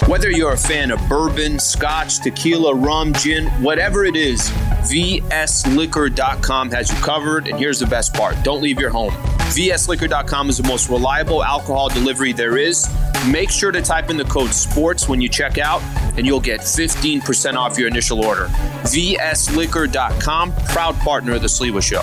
Whether you're a fan of bourbon, scotch, tequila, rum, gin, whatever it is, VSLiquor.com has you covered. And here's the best part. Don't leave your home. VSLiquor.com is the most reliable alcohol delivery there is. Make sure to type in the code SPORTS when you check out, and you'll get 15% off your initial order. VSLiquor.com, proud partner of the Sliwa Show.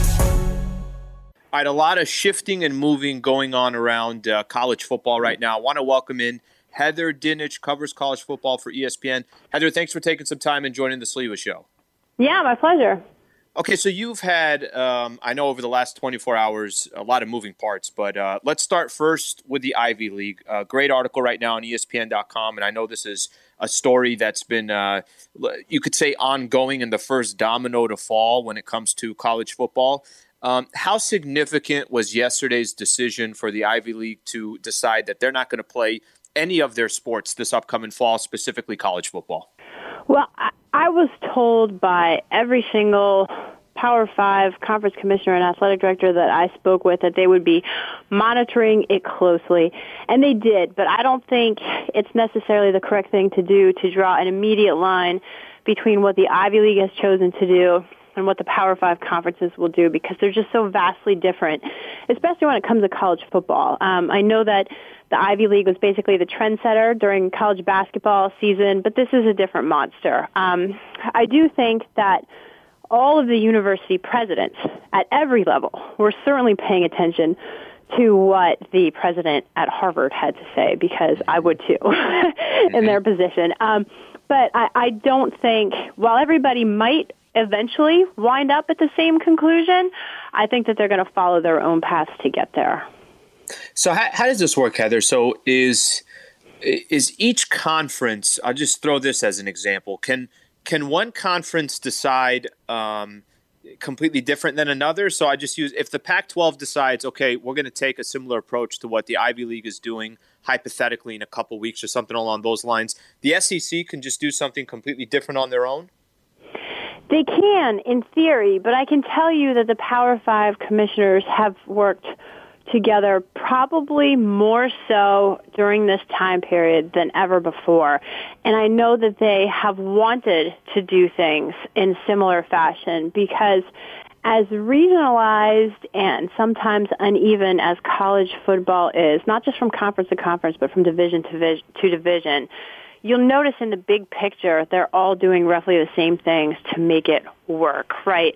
All right, a lot of shifting and moving going on around college football right now. I want to welcome in Heather Dinich, covers college football for ESPN. Heather, thanks for taking some time and joining the Sliwa Show. Yeah, my pleasure. Okay, so you've had, I know over the last 24 hours, a lot of moving parts, but let's start first with the Ivy League. Great article right now on ESPN.com, and I know this is a story that's been, you could say, ongoing and the first domino to fall when it comes to college football. How significant was yesterday's decision for the Ivy League to decide that they're not going to play any of their sports this upcoming fall, specifically college football? Well, I was told by every single Power 5 conference commissioner and athletic director that I spoke with that they would be monitoring it closely, and they did. But I don't think it's necessarily the correct thing to do to draw an immediate line between what the Ivy League has chosen to do and what the Power 5 conferences will do, because they're just so vastly different, especially when it comes to college football. I know that the Ivy League was basically the trendsetter during college basketball season, but this is a different monster. I do think that all of the university presidents at every level were certainly paying attention to what the president at Harvard had to say, because I would too in their position. But I don't think, while everybody might eventually wind up at the same conclusion, I think that they're going to follow their own paths to get there. So how does this work, Heather? So is each conference, I'll just throw this as an example, can one conference decide completely different than another? So I just use, if the Pac-12 decides, okay, we're going to take a similar approach to what the Ivy League is doing, hypothetically in a couple weeks or something along those lines, the SEC can just do something completely different on their own? They can, in theory, but I can tell you that the Power 5 commissioners have worked together probably more so during this time period than ever before. And I know that they have wanted to do things in similar fashion, because as regionalized and sometimes uneven as college football is, not just from conference to conference, but from division to division, you'll notice in the big picture, they're all doing roughly the same things to make it work, right?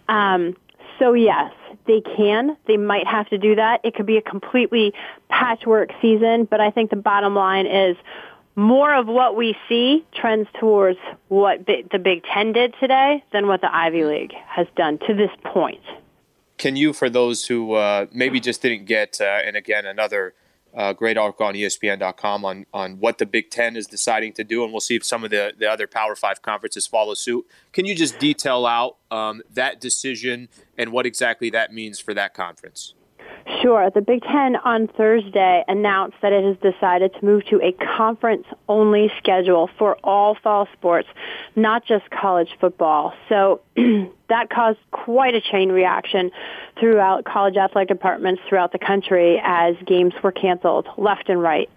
So yes, they can. They might have to do that. It could be a completely patchwork season, but I think the bottom line is more of what we see trends towards what the Big Ten did today than what the Ivy League has done to this point. Can you, for those who maybe just didn't get, and again, another great article on ESPN.com on what the Big Ten is deciding to do, and we'll see if some of the other Power 5 conferences follow suit. Can you just detail out that decision and what exactly that means for that conference? Sure. The Big Ten on Thursday announced that it has decided to move to a conference-only schedule for all fall sports, not just college football. So that caused quite a chain reaction throughout college athletic departments throughout the country as games were canceled left and right.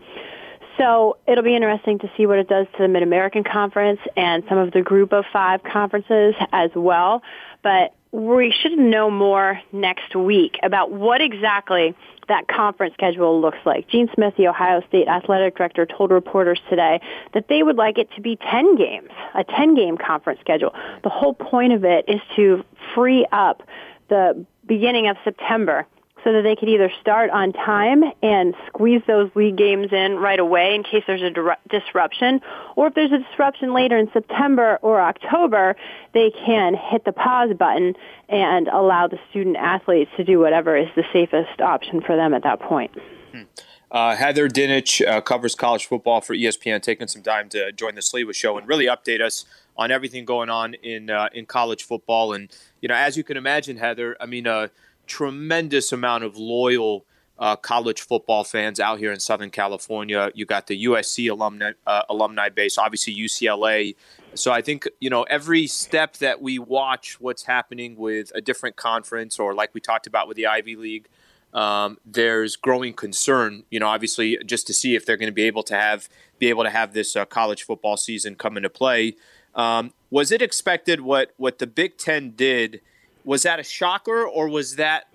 So it'll be interesting to see what it does to the Mid-American Conference and some of the Group of 5 conferences as well. But we should know more next week about what exactly that conference schedule looks like. Gene Smith, the Ohio State athletic director, told reporters today that they would like it to be 10 games, a 10-game conference schedule. The whole point of it is to free up the beginning of September so that they could either start on time and squeeze those league games in right away in case there's a disruption, or if there's a disruption later in September or October, they can hit the pause button and allow the student athletes to do whatever is the safest option for them at that point. Heather Dinich covers college football for ESPN, taking some time to join the Sliwa Show and really update us on everything going on in college football. And, you know, as you can imagine, Heather, I mean, tremendous amount of loyal college football fans out here in Southern California. You got the USC alumni base, obviously UCLA. So I think, you know, every step that we watch what's happening with a different conference, or like we talked about with the Ivy League, there's growing concern, obviously just to see if they're going to be able to have this college football season come into play. Was it expected what the Big Ten did? Was that a shocker, or was that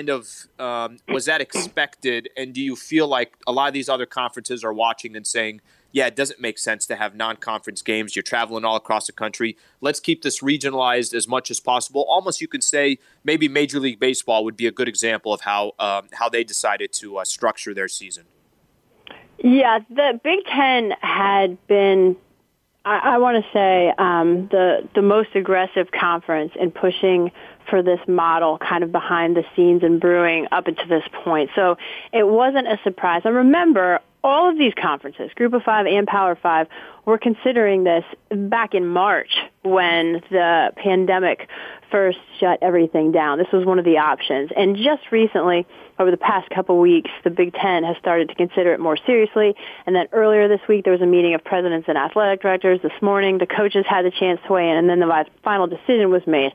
was that expected? And do you feel like a lot of these other conferences are watching and saying, yeah, it doesn't make sense to have non-conference games. You're traveling all across the country. Let's keep this regionalized as much as possible. Almost you could say maybe Major League Baseball would be a good example of how they decided to structure their season. Yeah, the Big Ten had been, I want to say, the most aggressive conference in pushing for this model kind of behind the scenes and brewing up until this point. So it wasn't a surprise. And remember, all of these conferences, Group of Five and Power Five, were considering this back in March when the pandemic first shut everything down. This was one of the options. And just recently, over the past couple weeks, the Big Ten has started to consider it more seriously. And then earlier this week, there was a meeting of presidents and athletic directors. This morning, the coaches had the chance to weigh in, and then the final decision was made.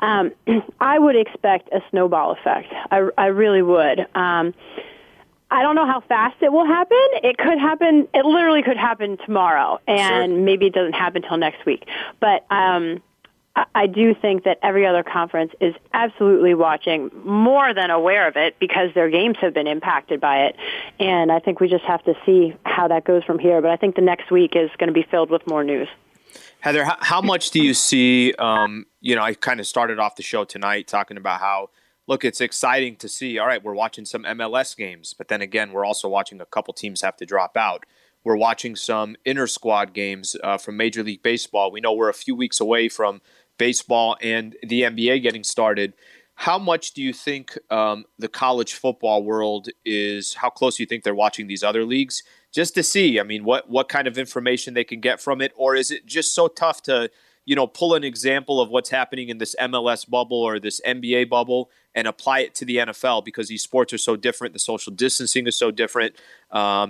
I would expect a snowball effect. I really would. I don't know how fast it will happen. It could happen. It literally could happen tomorrow, and Sure. Maybe it doesn't happen till next week. But I do think that every other conference is absolutely watching, more than aware of it, because their games have been impacted by it. And I think we just have to see how that goes from here. But I think the next week is going to be filled with more news. Heather, how much do you see, I kind of started off the show tonight talking about how, look, it's exciting to see, all right, we're watching some MLS games, but then again, we're also watching a couple teams have to drop out. We're watching some inter-squad games from Major League Baseball. We know we're a few weeks away from baseball and the NBA getting started. How much do you think the college football world how close do you think they're watching these other leagues? Just to see, what kind of information they can get from it? Or is it just so tough to, pull an example of what's happening in this MLS bubble or this NBA bubble and apply it to the NFL because these sports are so different, the social distancing is so different. How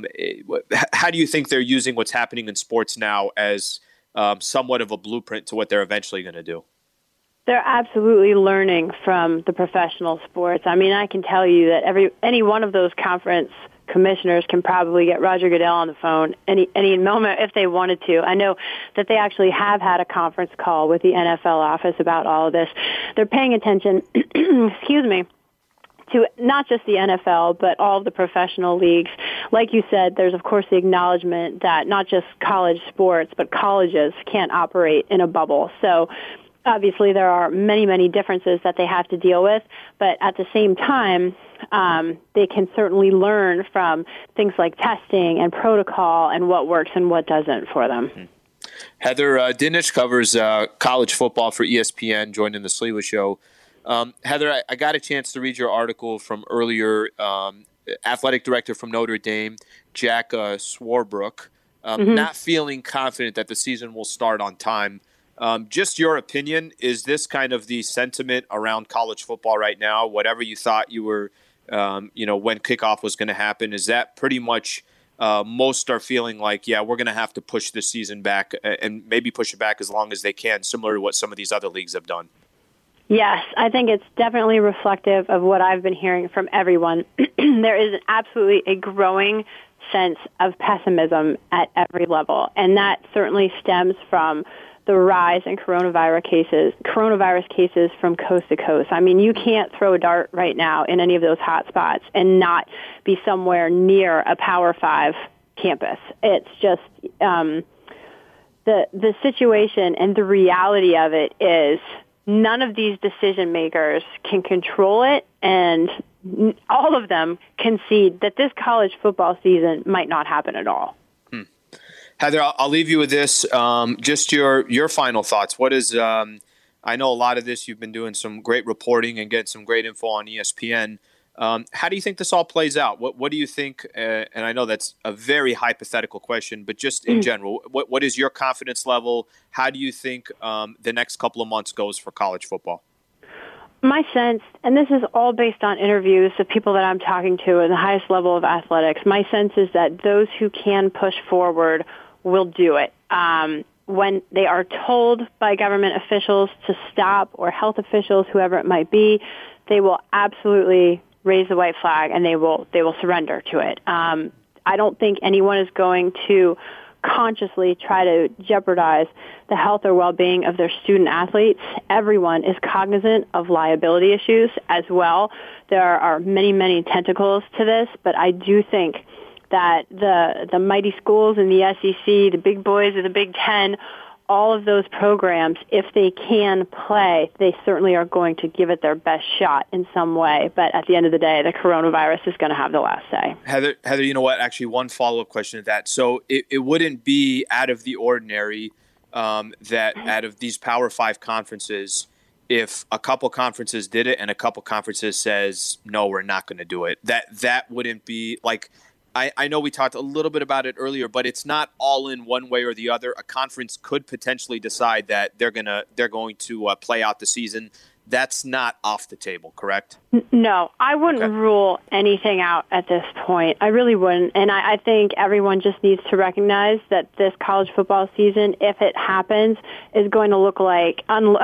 do you think they're using what's happening in sports now as somewhat of a blueprint to what they're eventually going to do? They're absolutely learning from the professional sports. I can tell you that any one of those conference commissioners can probably get Roger Goodell on the phone any moment if they wanted to. I know that they actually have had a conference call with the NFL office about all of this. They're paying attention, excuse me, to not just the NFL, but all of the professional leagues. Like you said, there's, of course, the acknowledgement that not just college sports, but colleges can't operate in a bubble. So obviously there are many, many differences that they have to deal with, but at the same time, they can certainly learn from things like testing and protocol and what works and what doesn't for them. Heather Dinich covers college football for ESPN, joining the Sliwa Show. Heather, I got a chance to read your article from earlier. Athletic director from Notre Dame, Jack Swarbrick, not feeling confident that the season will start on time. Just your opinion, is this kind of the sentiment around college football right now? Whatever you thought you were, when kickoff was going to happen, is that pretty much most are feeling like, yeah, we're going to have to push this season back and maybe push it back as long as they can, similar to what some of these other leagues have done? Yes, I think it's definitely reflective of what I've been hearing from everyone. There is absolutely a growing sense of pessimism at every level, and that certainly stems from the rise in coronavirus cases from coast to coast. You can't throw a dart right now in any of those hot spots and not be somewhere near a Power 5 campus. It's just the situation and the reality of it is none of these decision makers can control it, and all of them concede that this college football season might not happen at all. Heather, I'll leave you with this. Just your final thoughts. What is? I know a lot of this. You've been doing some great reporting and getting some great info on ESPN. How do you think this all plays out? What do you think? And I know that's a very hypothetical question, but just in general, what is your confidence level? How do you think the next couple of months goes for college football? My sense, and this is all based on interviews of people that I'm talking to at the highest level of athletics, my sense is that those who can push forward will do it. When they are told by government officials to stop, or health officials, whoever it might be, they will absolutely raise the white flag and they will surrender to it. I don't think anyone is going to consciously try to jeopardize the health or well-being of their student athletes. Everyone is cognizant of liability issues as well. There are many, many tentacles to this, but I do think that the mighty schools in the SEC, the big boys of the Big Ten, all of those programs, if they can play, they certainly are going to give it their best shot in some way. But at the end of the day, the coronavirus is going to have the last say. Heather, you know what? Actually, one follow-up question to that. So it wouldn't be out of the ordinary that out of these Power 5 conferences, if a couple conferences did it and a couple conferences says, no, we're not going to do it, that wouldn't be like – I know we talked a little bit about it earlier, but it's not all in one way or the other. A conference could potentially decide that they're going to play out the season. That's not off the table, correct? No, I wouldn't rule anything out at this point. I really wouldn't. And I think everyone just needs to recognize that this college football season, if it happens, is going to look like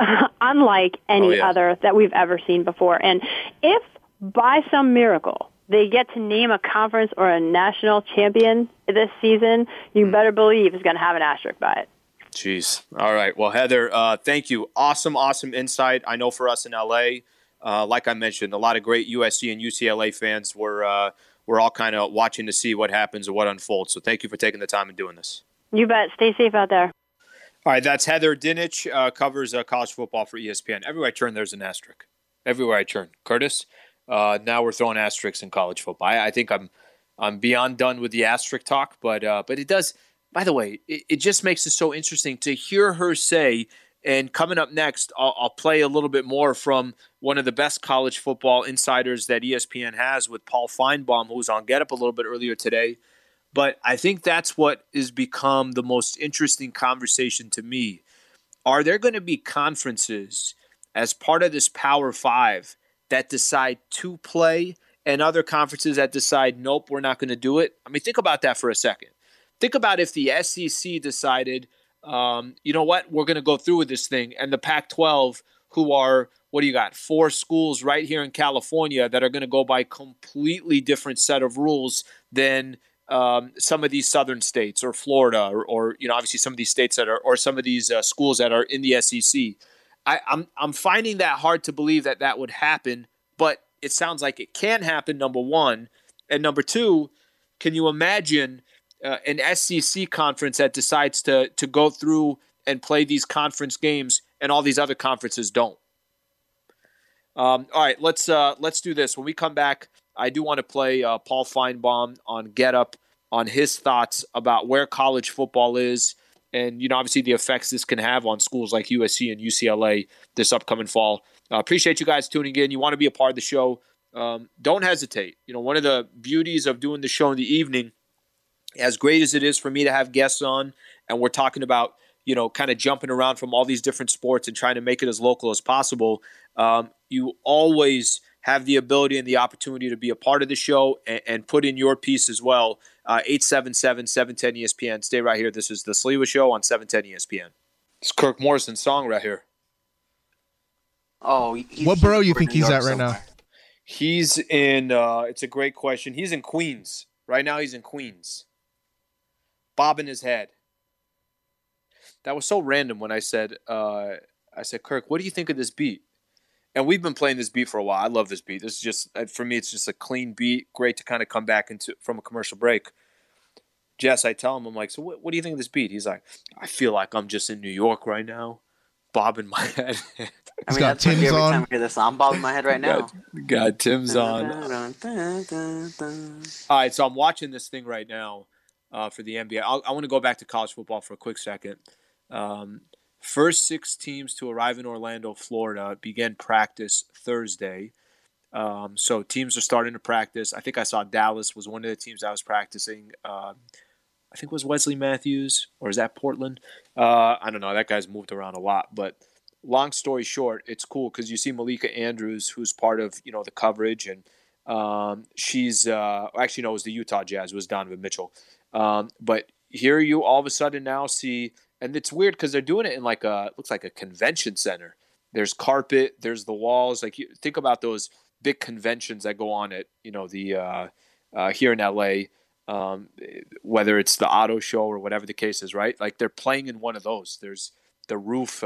unlike any other that we've ever seen before. And if by some miracle they get to name a conference or a national champion this season, you better believe it's going to have an asterisk by it. Jeez. All right. Well, Heather, thank you. Awesome insight. I know for us in LA, like I mentioned, a lot of great USC and UCLA fans were all kind of watching to see what happens and what unfolds. So thank you for taking the time and doing this. You bet. Stay safe out there. All right. That's Heather Dinich, covers college football for ESPN. Everywhere I turn, there's an asterisk. Everywhere I turn. Curtis? Now we're throwing asterisks in college football. I think I'm beyond done with the asterisk talk, but it does. By the way, it just makes it so interesting to hear her say. And coming up next, I'll play a little bit more from one of the best college football insiders that ESPN has with Paul Feinbaum, who was on Get Up a little bit earlier today. But I think that's what has become the most interesting conversation to me. Are there going to be conferences as part of this Power 5 that decide to play and other conferences that decide, nope, we're not going to do it? I mean, think about that for a second. Think about if the SEC decided, you know what, we're going to go through with this thing, and the Pac-12, who are, what do you got, 4 schools right here in California that are going to go by completely different set of rules than some of these southern states or Florida or obviously some of these states that are, or some of these schools that are in the SEC. I'm finding that hard to believe that would happen, but it sounds like it can happen, number one. And number two, can you imagine an SEC conference that decides to go through and play these conference games and all these other conferences don't? All right, let's do this. When we come back, I do want to play Paul Feinbaum on Get Up on his thoughts about where college football is. And, obviously the effects this can have on schools like USC and UCLA this upcoming fall. Appreciate you guys tuning in. You want to be a part of the show, don't hesitate. One of the beauties of doing the show in the evening, as great as it is for me to have guests on, and we're talking about, kind of jumping around from all these different sports and trying to make it as local as possible, you always have the ability and the opportunity to be a part of the show and put in your piece as well. 877-710-ESPN. Stay right here. This is The Sliwa Show on 710 ESPN. It's Kirk Morrison's song right here. Oh, what borough you think he's at right now? He's in, it's a great question. He's in Queens. Right now he's in Queens. Bobbing his head. That was so random when I said, Kirk, what do you think of this beat? And we've been playing this beat for a while. I love this beat. This is just, for me, it's just a clean beat. Great to kind of come back from a commercial break. Jess, I tell him, I'm like, so what do you think of this beat? He's like, I feel like I'm just in New York right now, bobbing my head. I mean, that's like every time I hear this, I'm bobbing my head right now. Got Tim's on. All right, so I'm watching this thing right now for the NBA. I want to go back to college football for a quick second. First 6 teams to arrive in Orlando, Florida, began practice Thursday. So teams are starting to practice. I think I saw Dallas was one of the teams I was practicing. I think it was Wesley Matthews, or is that Portland? I don't know. That guy's moved around a lot. But long story short, it's cool because you see Malika Andrews, who's part of the coverage, and she's actually no, it was the Utah Jazz. It was Donovan Mitchell. But here you all of a sudden now see. And it's weird because they're doing it in looks like a convention center. There's carpet, there's the walls. Like, you think about those big conventions that go on at, the here in LA, whether it's the auto show or whatever the case is, right? Like they're playing in one of those. There's the roof,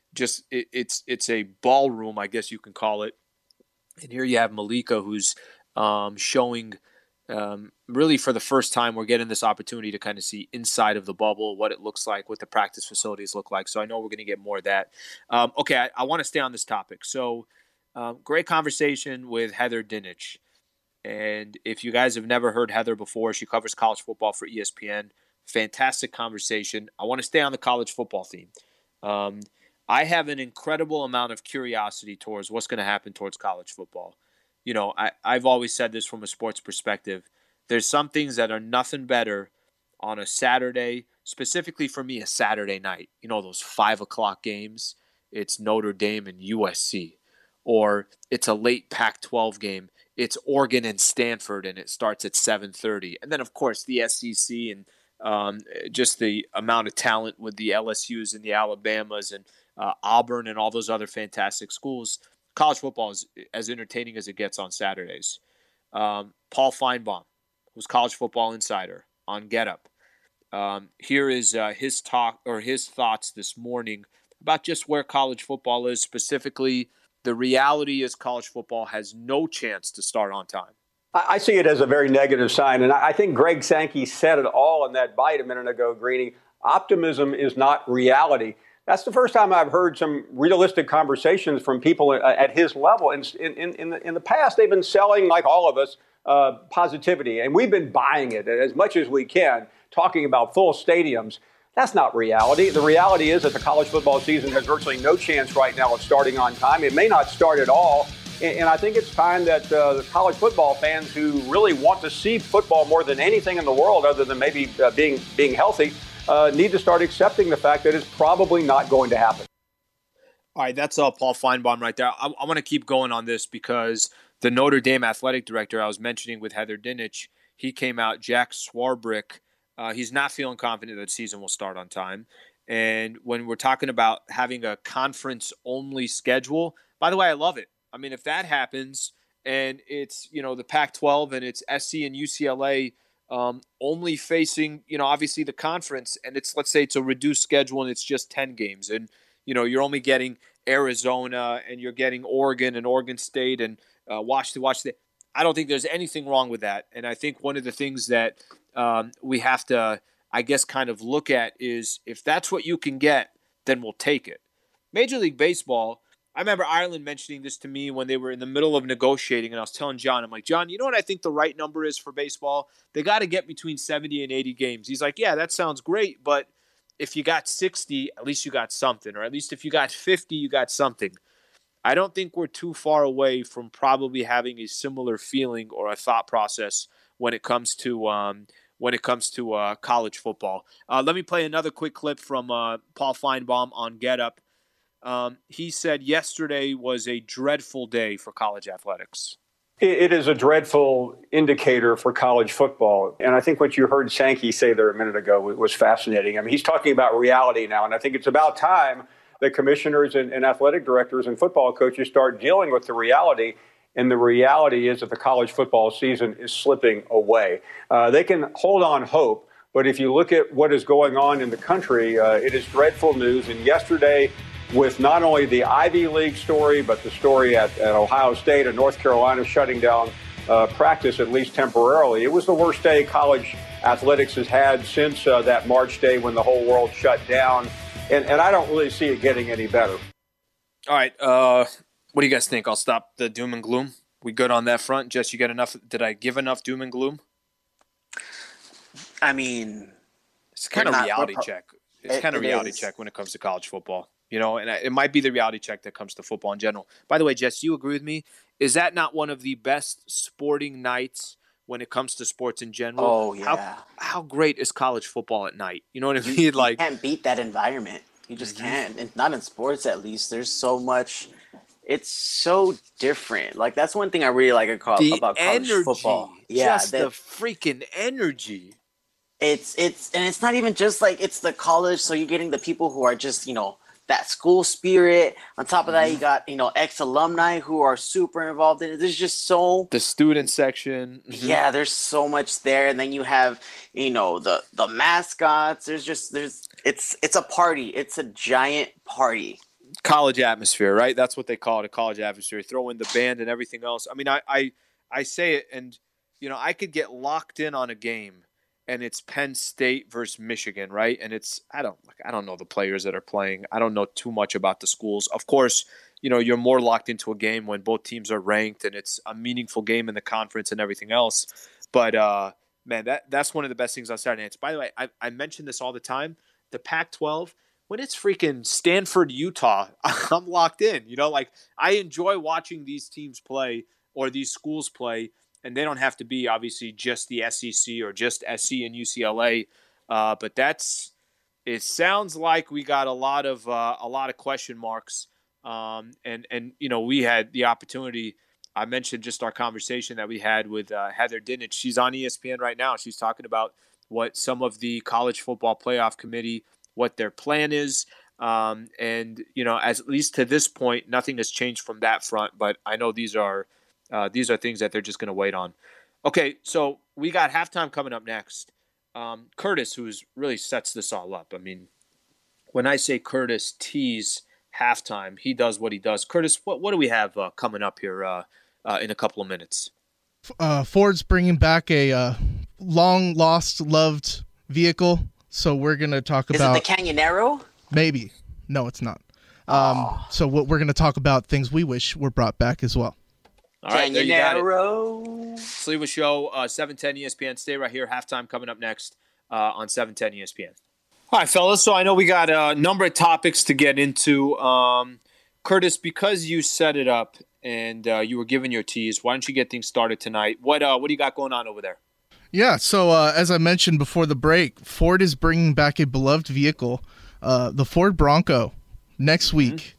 it's a ballroom, I guess you can call it. And here you have Malika, who's showing really for the first time, we're getting this opportunity to kind of see inside of the bubble, what it looks like, what the practice facilities look like. So I know we're going to get more of that. Okay, I want to stay on this topic. So great conversation with Heather Dinich. And if you guys have never heard Heather before, she covers college football for ESPN. Fantastic conversation. I want to stay on the college football theme. I have an incredible amount of curiosity towards what's going to happen towards college football. I've always said this from a sports perspective. There's some things that are nothing better on a Saturday, specifically for me, a Saturday night. Those 5 o'clock games. It's Notre Dame and USC. Or it's a late Pac-12 game. It's Oregon and Stanford, and it starts at 7:30. And then, of course, the SEC and just the amount of talent with the LSUs and the Alabamas and Auburn and all those other fantastic schools. College football is as entertaining as it gets on Saturdays. Paul Feinbaum, who's College Football Insider on GetUp. Here is his talk or his thoughts this morning about just where college football is. Specifically, the reality is college football has no chance to start on time. I see it as a very negative sign, and I think Greg Sankey said it all in that bite a minute ago, Greeny. Optimism is not reality. That's the first time I've heard some realistic conversations from people at his level. In the past, they've been selling, like all of us, positivity, and we've been buying it as much as we can, talking about full stadiums. That's not reality. The reality is that the college football season has virtually no chance right now of starting on time. It may not start at all. And I think it's time that the college football fans who really want to see football more than anything in the world, other than maybe being healthy, need to start accepting the fact that it's probably not going to happen. All right, that's Paul Feinbaum right there. I want to keep going on this because the Notre Dame athletic director I was mentioning with Heather Dinich, he came out, Jack Swarbrick. He's not feeling confident that the season will start on time. And when we're talking about having a conference-only schedule, by the way, I love it. I mean, if that happens and it's, the Pac-12 and it's SC and UCLA only facing, obviously the conference, and it's, let's say it's a reduced schedule and it's just 10 games. And, you're only getting Arizona and you're getting Oregon and Oregon State and Washington. I don't think there's anything wrong with that. And I think one of the things that we have to, I guess, kind of look at is if that's what you can get, then we'll take it. Major League Baseball, I remember Ireland mentioning this to me when they were in the middle of negotiating, and I was telling John, I'm like, John, you know what I think the right number is for baseball? They got to get between 70 and 80 games. He's like, yeah, that sounds great, but if you got 60, at least you got something, or at least if you got 50, you got something. I don't think we're too far away from probably having a similar feeling or a thought process when it comes to college football. Let me play another quick clip from Paul Feinbaum on GetUp. He said yesterday was a dreadful day for college athletics. It is a dreadful indicator for college football. And I think what you heard Sankey say there a minute ago was fascinating. I mean, he's talking about reality now, and I think it's about time that commissioners and athletic directors and football coaches start dealing with the reality. And the reality is that the college football season is slipping away. They can hold on hope, but if you look at what is going on in the country, it is dreadful news. And yesterday, with not only the Ivy League story, but the story at Ohio State and North Carolina shutting down practice, at least temporarily, it was the worst day college athletics has had since that March day when the whole world shut down. And I don't really see it getting any better. All right. What do you guys think? I'll stop the doom and gloom. We good on that front? Jess, you get enough? Did I give enough doom and gloom? I mean, it's kind of reality check. It's kind of reality check when it comes to college football. And it might be the reality check that comes to football in general. By the way, Jess, you agree with me? Is that not one of the best sporting nights when it comes to sports in general? Oh, yeah. How great is college football at night? You know what I mean? You can't beat that environment. You just can't. And not in sports, at least. There's so much. It's so different. Like, that's one thing I really like about college football. Yeah, just the freaking energy. And it's not even just like it's the college. So you're getting the people who are just, that school spirit. On top of that, you got, ex-alumni who are super involved in it. There's just the student section. Yeah, there's so much there. And then you have, the mascots. It's a party. It's a giant party. College atmosphere, right? That's what they call it, a college atmosphere. Throw in the band and everything else. I mean, I say it, and I could get locked in on a game, and it's Penn State versus Michigan, right? And I don't know the players that are playing. I don't know too much about the schools. Of course, you're more locked into a game when both teams are ranked, and it's a meaningful game in the conference and everything else. But man, that's one of the best things on Saturday nights. By the way, I mention this all the time. The Pac-12. When it's freaking Stanford, Utah, I'm locked in. I enjoy watching these teams play or these schools play, and they don't have to be obviously just the SEC or just SC and UCLA. But it sounds like we got a lot of question marks. And we had the opportunity. I mentioned just our conversation that we had with Heather Dinich. She's on ESPN right now. She's talking about what some of the college football playoff committee, what their plan is. And, as at least to this point, nothing has changed from that front, but I know these are things that they're just going to wait on. Okay. So we got halftime coming up next. Curtis, who really sets this all up. I mean, when I say Curtis tease halftime, he does what he does. Curtis, what do we have coming up here in a couple of minutes? Ford's bringing back a long lost, loved vehicle. So we're going to talk about... Is it the Canyonero? Maybe. No, it's not. So we're going to talk about things we wish were brought back as well. All right, there you got it. Sleeper Show, 710 ESPN. Stay right here. Halftime coming up next on 710 ESPN. All right, fellas. So I know we got a number of topics to get into. Curtis, because you set it up and you were given your tease, why don't you get things started tonight? What do you got going on over there? Yeah, so as I mentioned before the break, Ford is bringing back a beloved vehicle, the Ford Bronco, next week.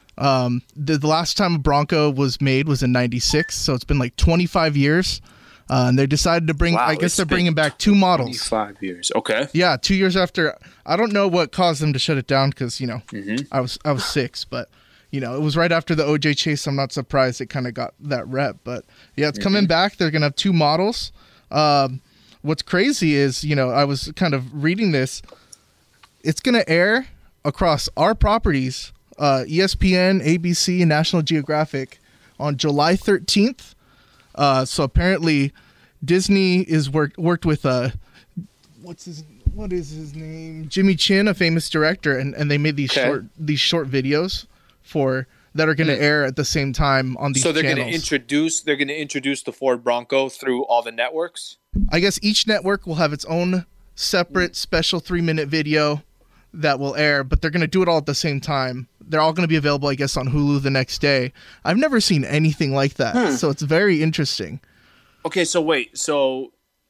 The last time a Bronco was made was in 96, so it's been like 25 years. And they decided to bring, I guess they're bringing back two models. 25 years, okay. Yeah, 2 years after. I don't know what caused them to shut it down because, I was 6, but, it was right after the OJ chase. I'm not surprised it kind of got that rep. But, yeah, it's coming back. They're going to have two models. What's crazy is, I was kind of reading this. It's going to air across our properties, ESPN, ABC, and National Geographic on July 13th. So apparently Disney is worked with what is his name? Jimmy Chin, a famous director, and they made these short videos that are going to air at the same time on these channels. So they're going to introduce the Ford Bronco through all the networks? I guess each network will have its own separate special 3-minute video that will air, but they're going to do it all at the same time. They're all going to be available, I guess, on Hulu the next day. I've never seen anything like that, so it's very interesting. Okay, so wait. So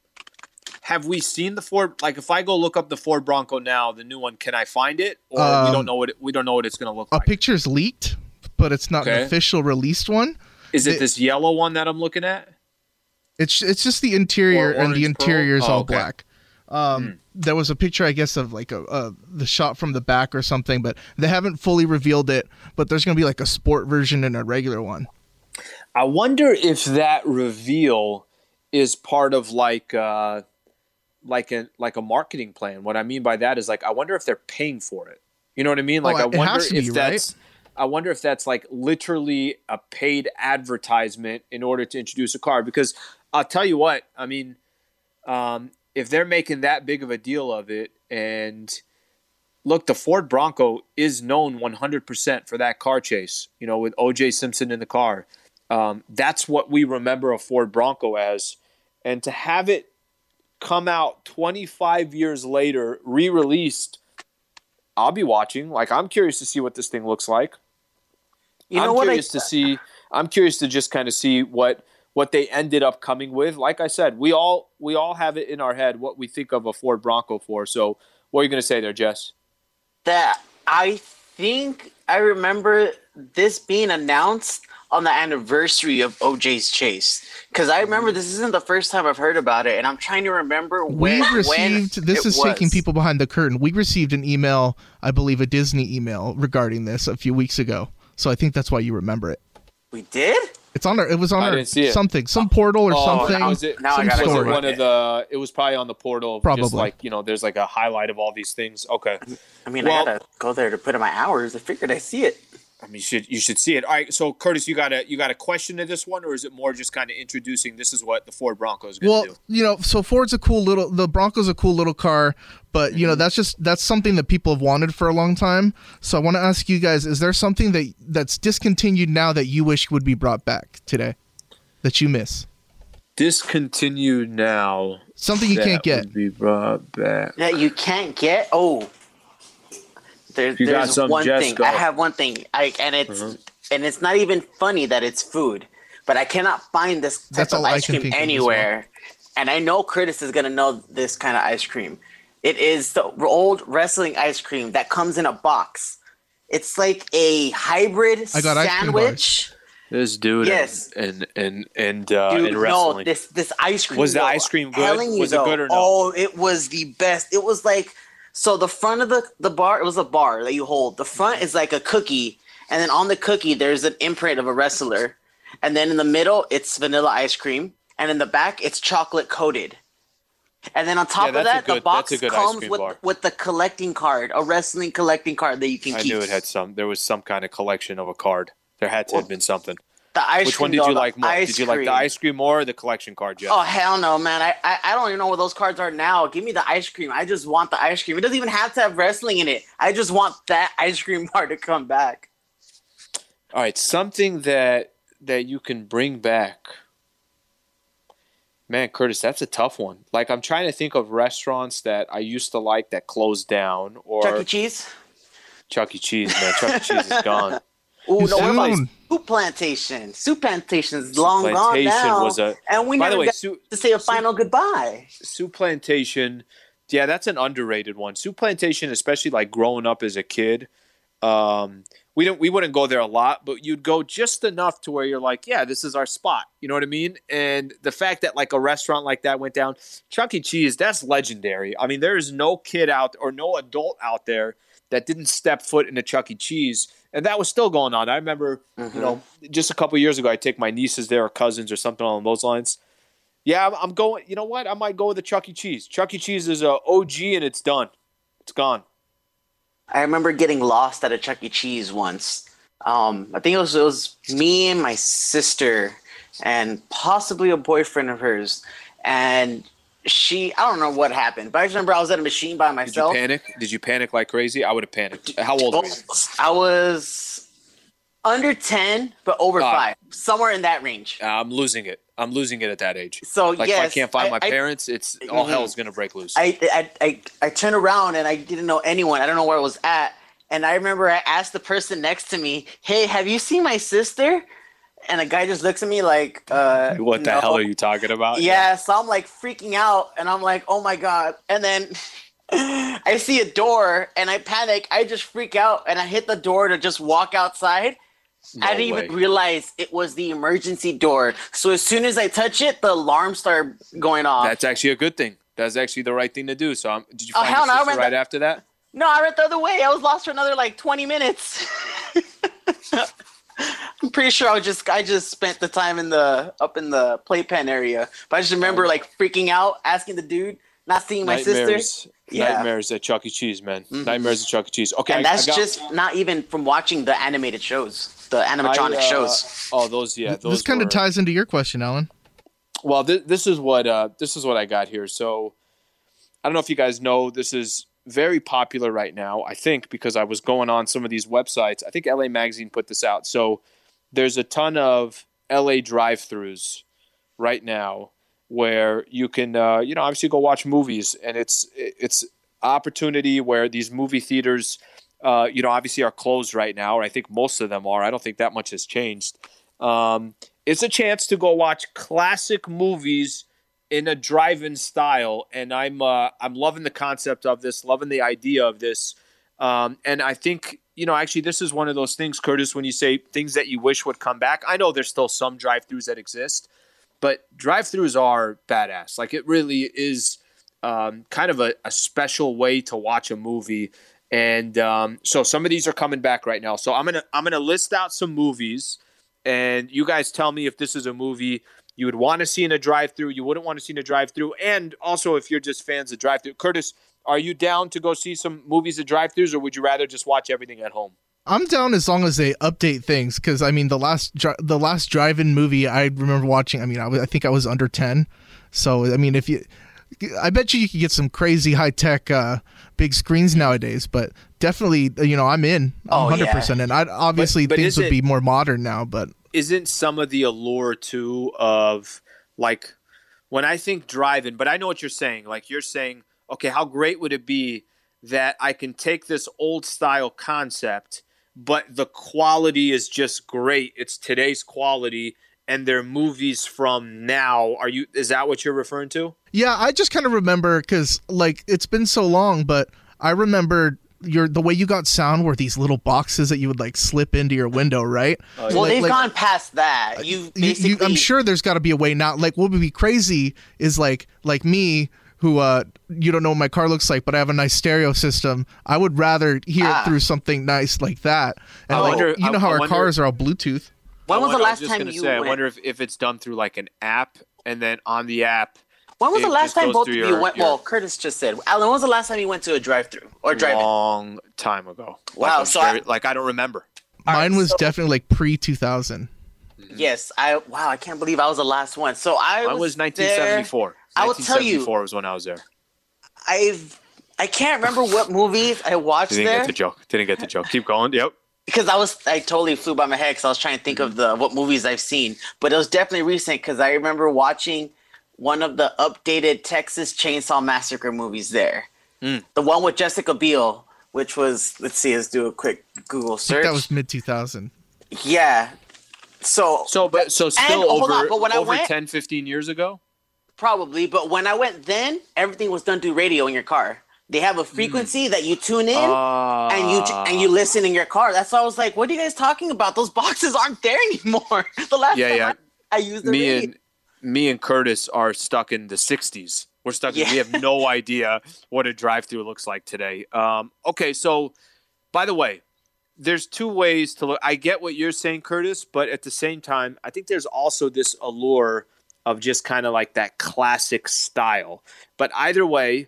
have we seen the Ford? Like, if I go look up the Ford Bronco now, the new one, can I find it? Or we don't know what it's going to look like? A picture's leaked, but it's not an official released one. Is it this yellow one that I'm looking at? It's just the interior, and the interior is all black. There was a picture, I guess, of like the shot from the back or something, but they haven't fully revealed it. But there's going to be like a sport version and a regular one. I wonder if that reveal is part of like a marketing plan. What I mean by that is, like, I wonder if they're paying for it. You know what I mean? Like, I wonder if that's like literally a paid advertisement in order to introduce a car. Because I'll tell you what, I mean, if they're making that big of a deal of it, and look, the Ford Bronco is known 100% for that car chase, with O.J. Simpson in the car. That's what we remember a Ford Bronco as. And to have it come out 25 years later, re-released, I'll be watching. Like, I'm curious to see what this thing looks like. I'm curious to just kind of see what they ended up coming with. Like I said, we all have it in our head what we think of a Ford Bronco for. So what are you going to say there, Jess? That I think I remember this being announced on the anniversary of OJ's chase? Because I remember this isn't the first time I've heard about it, and I'm trying to remember when. This is taking people behind the curtain. We received an email, I believe a Disney email regarding this a few weeks ago. So I think that's why you remember it. We did? It's on our. It was on our something, some Oh, portal or something. Was it? Now I gotta Was go it one of the? It was probably on the portal. Probably. Just like, there's like a highlight of all these things. Okay. I mean, I gotta go there to put in my hours. I figured I see it. I mean, you should see it. All right. So Curtis, you got a question to this one, or is it more just kind of introducing? This is what the Ford Bronco is going to do. So Ford's the Bronco's a cool little car, but that's something that people have wanted for a long time. So I want to ask you guys: is there something that's discontinued now that you wish would be brought back today, that you miss? Discontinued now. Something you can't get. Would be brought back. That you can't get. Oh. There's one thing. I have one thing. And it's not even funny that it's food, but I cannot find this type of ice cream anywhere. And I know Curtis is gonna know this kind of ice cream. It is the old wrestling ice cream that comes in a box. It's like a hybrid sandwich. This dude, yes, and dude, wrestling. No, this ice cream. Was the ice cream good? Was it good or no? Oh, it was the best. It was like. So the front of the bar, it was a bar that you hold. The front is like a cookie, and then on the cookie there's an imprint of a wrestler, and then in the middle it's vanilla ice cream, and in the back it's chocolate coated, and then on top of that the box comes with the collecting card, a wrestling collecting card that you can keep. I knew it had there was some kind of collection of a card. There had to have been something. Which one did you like more? Did you like the ice cream more or the collection card, Jeff? Oh, hell no, man. I don't even know where those cards are now. Give me the ice cream. I just want the ice cream. It doesn't even have to have wrestling in it. I just want that ice cream bar to come back. All right, something that you can bring back. Man, Curtis, that's a tough one. Like, I'm trying to think of restaurants that I used to like that closed down. Or Chuck E. Cheese? Chuck E. Cheese, man. Chuck E. Cheese is gone. Oh, no, what about Soup Plantation? Soup Plantation is long gone now. And we never got to say a final goodbye. Soup Plantation, yeah, that's an underrated one. Soup Plantation, especially like growing up as a kid, we wouldn't go there a lot, but you'd go just enough to where you're like, yeah, this is our spot. You know what I mean? And the fact that like a restaurant like that went down, Chuck E. Cheese, that's legendary. I mean, there is no kid or no adult out there that didn't step foot in a Chuck E. Cheese. And that was still going on. I remember, just a couple of years ago, I'd take my nieces there or cousins or something along those lines. Yeah, I'm going. You know what? I might go with the Chuck E. Cheese. Chuck E. Cheese is a OG, and it's done. It's gone. I remember getting lost at a Chuck E. Cheese once. I think it was me and my sister and possibly a boyfriend of hers. And I don't know what happened, but I just remember I was at a machine by myself. Did you panic? Did you panic like crazy? I would have panicked. How old were you? I was under 10, but over 5. Somewhere in that range. I'm losing it. I'm losing it at that age. So, like, yes. If I can't find my parents, it's all hell's going to break loose. I turned around and I didn't know anyone. I don't know where I was at. And I remember I asked the person next to me, hey, have you seen my sister? And the guy just looks at me like, what the hell are you talking about? Yeah, so I'm like freaking out and I'm like, oh my God. And then I see a door and I panic. I just freak out and I hit the door to just walk outside. I didn't even realize it was the emergency door. So as soon as I touch it, the alarm started going off. That's actually a good thing. That's actually the right thing to do. So did you find your sister right after that? No, I ran the other way. I was lost for another like 20 minutes. I'm pretty sure I just spent the time up in the playpen area. But I just remember like freaking out, asking the dude, not seeing my sister. Nightmares at Chuck E. Cheese, man. Mm-hmm. Nightmares at Chuck E. Cheese. Okay, and that's just not even from watching the animated shows, the animatronic shows. Oh, those, yeah. This kind of ties into your question, Alan. Well, this is what I got here. So I don't know if you guys know, this is very popular right now, I think, because I was going on some of these websites. I think LA Magazine put this out. So there's a ton of LA drive-thrus right now where you can, obviously go watch movies. And it's opportunity where these movie theaters, obviously are closed right now. Or I think most of them are. I don't think that much has changed. It's a chance to go watch classic movies in a drive-in style, and I'm loving the concept of this, loving the idea of this, and I think actually, this is one of those things, Curtis, when you say things that you wish would come back. I know there's still some drive-thrus that exist, but drive-thrus are badass. Like, it really is kind of a special way to watch a movie. And so some of these are coming back right now. So I'm gonna list out some movies, and you guys tell me if this is a movie you would want to see in a drive-thru, you wouldn't want to see in a drive-thru, and also if you're just fans of drive-thru. Curtis, are you down to go see some movies at drive-thrus, or would you rather just watch everything at home? I'm down as long as they update things, because I mean the last drive-in movie I remember watching. I mean I think I was under 10, so I mean I bet you could get some crazy high-tech big screens nowadays, but definitely I'm in 100%. And obviously but things would be more modern now, but isn't some of the allure too of like when I think drive-in, but I know what you're saying. Like you're saying, okay, how great would it be that I can take this old style concept, but the quality is just great. It's today's quality and they're movies from now. Is that what you're referring to? Yeah, I just kind of remember because like it's been so long, but I remember the way you got sound were these little boxes that you would like slip into your window, right? Well, they've gone past that. I'm sure there's got to be a way now. Like what would be crazy is like me, who you don't know what my car looks like, but I have a nice stereo system. I would rather hear it through something nice like that. And how our cars are all Bluetooth. When was the last time you went? I wonder if it's done through like an app, and then on the app. When was the last time both of you went? Well, Curtis just said. Alan, when was the last time you went to a drive-thru or drive-in? Long time ago. Wow. I don't remember. Mine was definitely like pre-2000. Yes. I can't believe I was the last one. So Mine was 1974. I will tell you. 1974 was when I was there. I can't remember what movies I watched there. Didn't get the joke. Keep going. Yep. Because I totally flew by my head because I was trying to think of what movies I've seen. But it was definitely recent because I remember watching one of the updated Texas Chainsaw Massacre movies there. The one with Jessica Biel, which was, let's do a quick Google search. I think that was mid-2000. Yeah. So still over 10, 15 years ago? Probably, but when I went then, everything was done through radio in your car. They have a frequency that you tune in and you listen in your car. That's why I was like, what are you guys talking about? Those boxes aren't there anymore. The last time I used the radio. Me and Curtis are stuck in the 60s. We're stuck. We have no idea what a drive-thru looks like today. Okay, so by the way, there's two ways to look. I get what you're saying, Curtis, but at the same time, I think there's also this allure of just kind of like that classic style. But either way,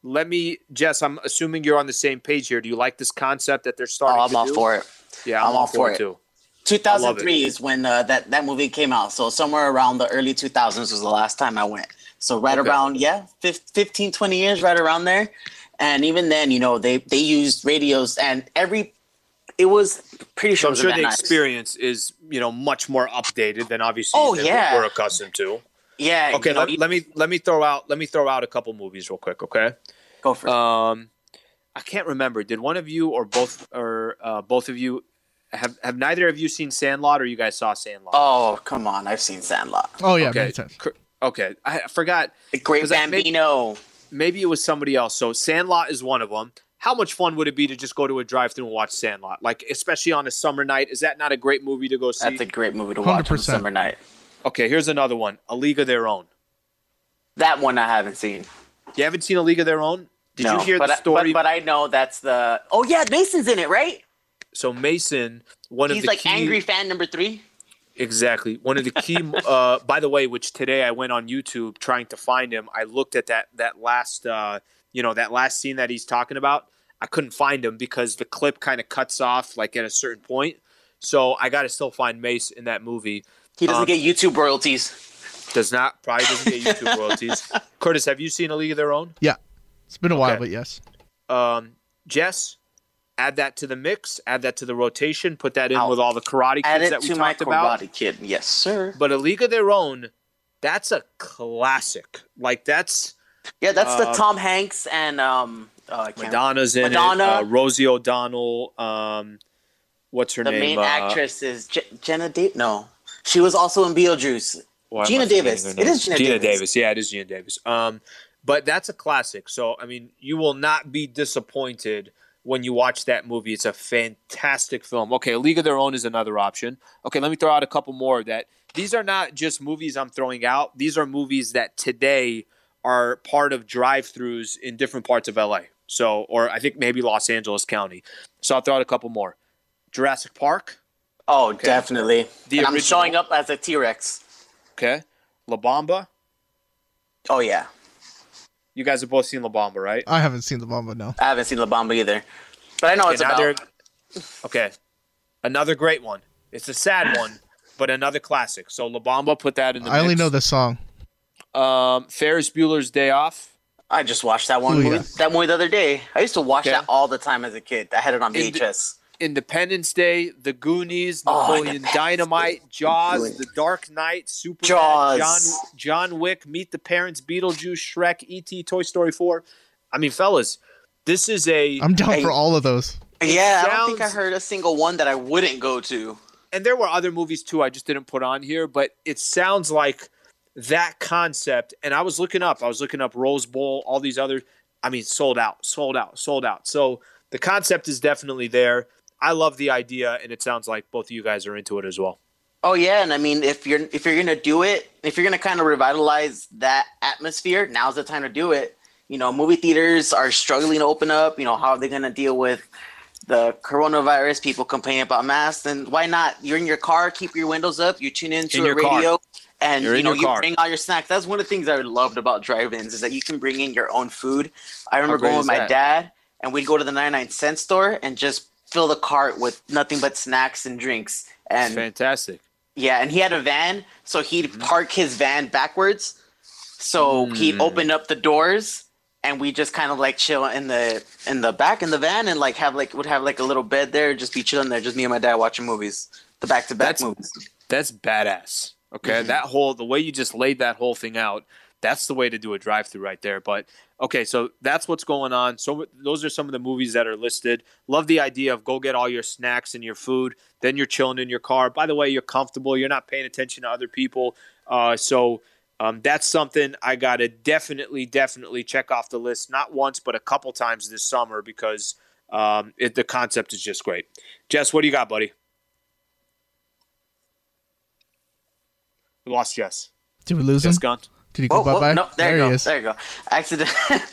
Jess, I'm assuming you're on the same page here. Do you like this concept that they're starting to do? I'm all for it. Yeah, I'm all for it too. 2003 is when that movie came out. So somewhere around the early 2000s was the last time I went. So around, 15, 20 years, right around there. And even then, they used radios and it was pretty sure. So I'm sure the experience is, much more updated than obviously we're accustomed to. Yeah. Okay. Let me throw out a couple movies real quick. Okay. Go for it. I can't remember. Did one of you or both of you have neither of you seen Sandlot, or you guys saw Sandlot? Oh, come on. I've seen Sandlot. Oh, yeah. Okay. Okay. I forgot. The Great Bambino. Maybe it was somebody else. So Sandlot is one of them. How much fun would it be to just go to a drive-thru and watch Sandlot? Like, especially on a summer night. Is that not a great movie to go see? That's a great movie to watch 100%. On a summer night. Okay, here's another one. A League of Their Own. That one I haven't seen. You haven't seen A League of Their Own? Did you hear the story? But I know that's the... Oh, yeah, Mason's in it, right? So Mason, He's like angry fan number 3? Exactly. One of the key... by the way, which today I went on YouTube trying to find him. I looked at that last... that last scene that he's talking about. I couldn't find him because the clip kind of cuts off like at a certain point. So I got to still find Mace in that movie. He doesn't get YouTube royalties. Probably doesn't get YouTube royalties. Curtis, have you seen A League of Their Own? Yeah. It's been a while, but yes. Jess, add that to the mix. Add that to the rotation. Put that in with all the Karate Kids that we talked about. Karate Kid. Yes, sir. But A League of Their Own, that's a classic. Like, that's... Yeah, that's the Tom Hanks and... Madonna's in it. Rosie O'Donnell. What's her name? The main actress is Jenna Davis. No. She was also in Beetlejuice. Geena Davis. It is Geena Davis. Yeah, it is Geena Davis. But that's a classic. So, I mean, you will not be disappointed when you watch that movie. It's a fantastic film. Okay, A League of Their Own is another option. Okay, let me throw out a couple more. That these are not just movies I'm throwing out. These are movies that today are part of drive-thrus in different parts of LA. So, or I think maybe Los Angeles County. So I'll throw out a couple more. Jurassic Park. Oh, okay. Definitely. I'm showing up as a T-Rex. Okay. La Bamba. Oh, yeah. You guys have both seen La Bamba, right? I haven't seen La Bamba, no. I haven't seen La Bamba either. But I know it's about. Okay. Another great one. It's a sad one, but another classic. So La Bamba, put that in the mix. I only know the song. Ferris Bueller's Day Off. I just watched that movie the other day. I used to watch that all the time as a kid. I had it on VHS. Independence Day, The Goonies, Napoleon Dynamite, Jaws, The Dark Knight, Superman, John Wick, Meet the Parents, Beetlejuice, Shrek, E.T., Toy Story 4. I mean, fellas, this is I'm down for all of those. Yeah, I don't think I heard a single one that I wouldn't go to. And there were other movies, too, I just didn't put on here, but it sounds like that concept, and I was looking up Rose Bowl, all these other, I mean, sold out. So the concept is definitely there. I love the idea, and it sounds like both of you guys are into it as well. Oh yeah, and I mean, if you're gonna do it, if you're gonna kind of revitalize that atmosphere, now's the time to do it. You know, movie theaters are struggling to open up. You know, how are they gonna deal with the coronavirus? People complaining about masks, and why not? You're in your car, keep your windows up, you tune into a radio, and you bring all your snacks. That's one of the things I loved about drive-ins is that you can bring in your own food. I remember going with my dad, and we'd go to the 99-cent store and just fill the cart with nothing but snacks and drinks. And fantastic. Yeah, and he had a van, so he'd park his van backwards. So he'd open up the doors, and we just kind of like chill in the back in the van, and like would have like a little bed there, just be chilling there, just me and my dad watching movies, the back-to-back movies. That's badass. Okay, the way you just laid that whole thing out, that's the way to do a drive-thru right there. But okay, so that's what's going on. So those are some of the movies that are listed. Love the idea of go get all your snacks and your food. Then you're chilling in your car. By the way, you're comfortable. You're not paying attention to other people. So that's something I got to definitely check off the list. Not once, but a couple times this summer because the concept is just great. Jess, what do you got, buddy? We lost Jess. Did we lose him? Jess gone. Did he go bye-bye? No, there you go. There you go. Accident.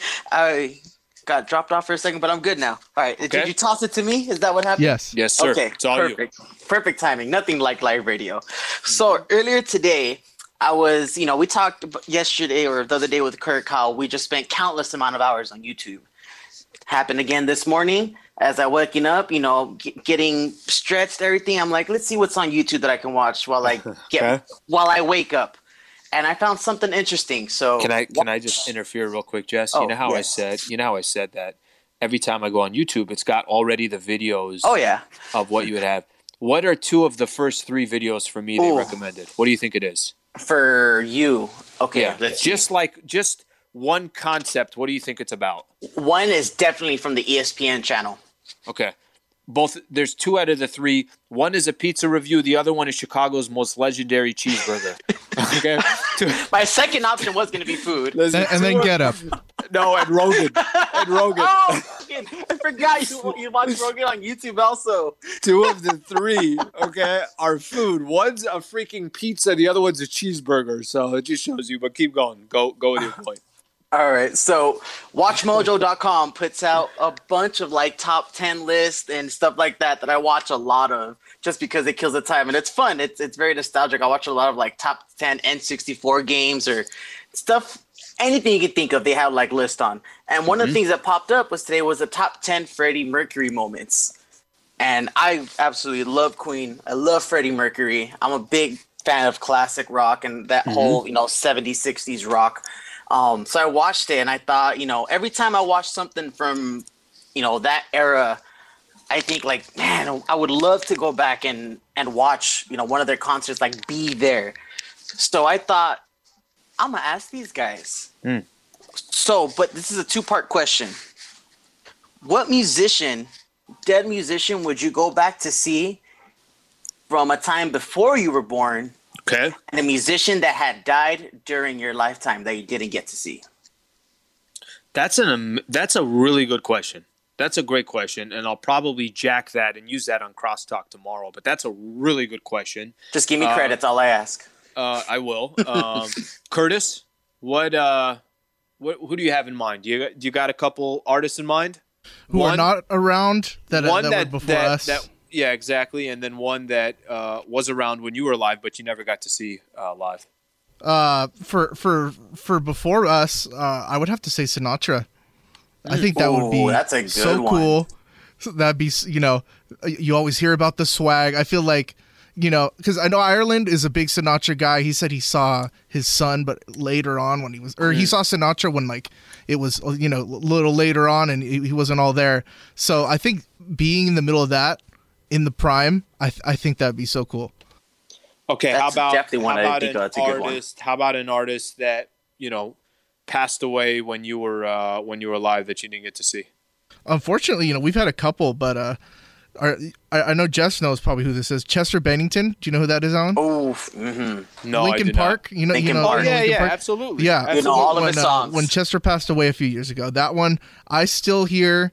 I got dropped off for a second, but I'm good now. All right. Okay. Did you toss it to me? Is that what happened? Yes. Yes, sir. Okay. It's all perfect. Perfect timing. Nothing like live radio. So earlier today, I was, we talked yesterday or the other day with Kurt how we just spent countless amount of hours on YouTube. Happened again this morning as I waking up, getting stretched, everything. I'm like, let's see what's on YouTube that I can watch while I wake up. And I found something interesting. So can I just interfere real quick, Jess? You know how I said that every time I go on YouTube, it's got already the videos of what you would have. What are two of the first three videos for me they recommended? What do you think it is? For you. Okay. Yeah. Just one concept. What do you think it's about? One is definitely from the ESPN channel. Okay. There's two out of the three. One is a pizza review. The other one is Chicago's most legendary cheeseburger. Okay. My second option was going to be food. And then Get Up. No, and Rogan. Oh, I forgot you watch Rogan on YouTube also. Two of the three, are food. One's a freaking pizza. The other one's a cheeseburger. So it just shows you. But keep going. Go with your point. All right, so WatchMojo.com puts out a bunch of like top 10 lists and stuff like that I watch a lot of just because it kills the time and it's fun. It's very nostalgic. I watch a lot of like top 10 N64 games or stuff, anything you can think of. They have like lists on. And one of the things that popped up was the top 10 Freddie Mercury moments. And I absolutely love Queen. I love Freddie Mercury. I'm a big fan of classic rock and that whole 70s, 60s rock. So I watched it and I thought, every time I watch something from, that era, I think like, man, I would love to go back and watch, one of their concerts, like be there. So I thought, I'm going to ask these guys. So, but this is a two-part question. What dead musician would you go back to see from a time before you were born? Okay. And a musician that had died during your lifetime that you didn't get to see. That's a really good question. That's a great question, and I'll probably jack that and use that on Crosstalk tomorrow. But that's a really good question. Just give me credit. That's all I ask. I will. Curtis, who do you have in mind? Do you got a couple artists in mind? Who are not around that were before us? Yeah, exactly. And then one that was around when you were alive, but you never got to see live. For before us, I would have to say Sinatra. I think that would be that's a good so one. cool. That'd be, you always hear about the swag. I feel like, because I know Ireland is a big Sinatra guy. He said he saw his son, but later on when he saw Sinatra when like it was, a little later on and he wasn't all there. So I think being in the middle of that in the prime, I think that'd be so cool. Okay, how about an artist that, passed away when you were alive that you didn't get to see? Unfortunately, we've had a couple, but I know Jess knows probably who this is. Chester Bennington. Do you know who that is, Alan? Oh, no, Linkin Park. Linkin Park. Yeah, absolutely. Yeah, absolutely. All of his songs. When Chester passed away a few years ago, that one I still hear.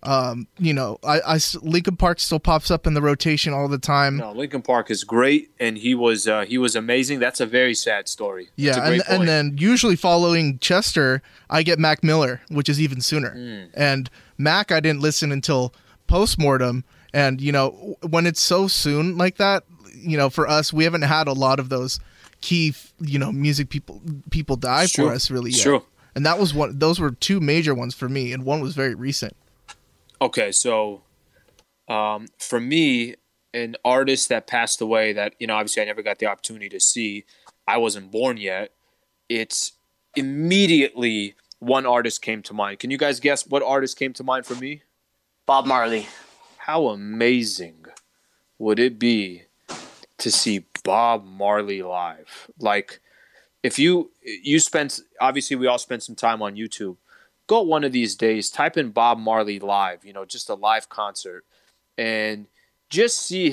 Linkin Park still pops up in the rotation all the time. No, Linkin Park is great, and he was amazing. That's a very sad story. Yeah, and then usually following Chester, I get Mac Miller, which is even sooner. And Mac, I didn't listen until postmortem, and when it's so soon like that, for us, we haven't had a lot of those key, music people die for us really yet. True. And that was one. Those were two major ones for me, and one was very recent. Okay, so for me, an artist that passed away that, obviously I never got the opportunity to see, I wasn't born yet, it's immediately one artist came to mind. Can you guys guess what artist came to mind for me? Bob Marley. How amazing would it be to see Bob Marley live? Like, if you spent, obviously we all spent some time on YouTube. Go one of these days, type in Bob Marley live, just a live concert, and just see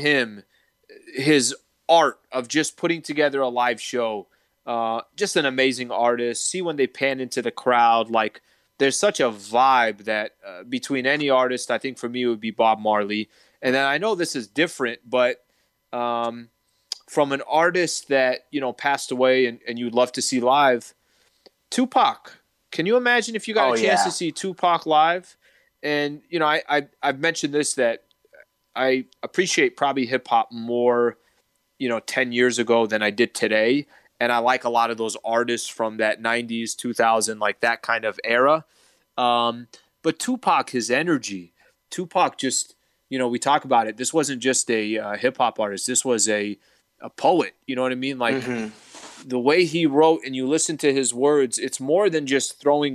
his art of just putting together a live show. Just an amazing artist. See when they pan into the crowd, like there's such a vibe that between any artist, I think for me it would be Bob Marley. And then I know this is different, but from an artist that, passed away and you'd love to see live, Tupac. Can you imagine if you got a chance to see Tupac live? And, I've mentioned this, that I appreciate probably hip hop more, 10 years ago than I did today. And I like a lot of those artists from that 90s, 2000, like that kind of era. But Tupac, his energy, Tupac just, we talk about it. This wasn't just a hip hop artist. This was a poet. You know what I mean? Like, the way he wrote, and you listen to his words, it's more than just throwing,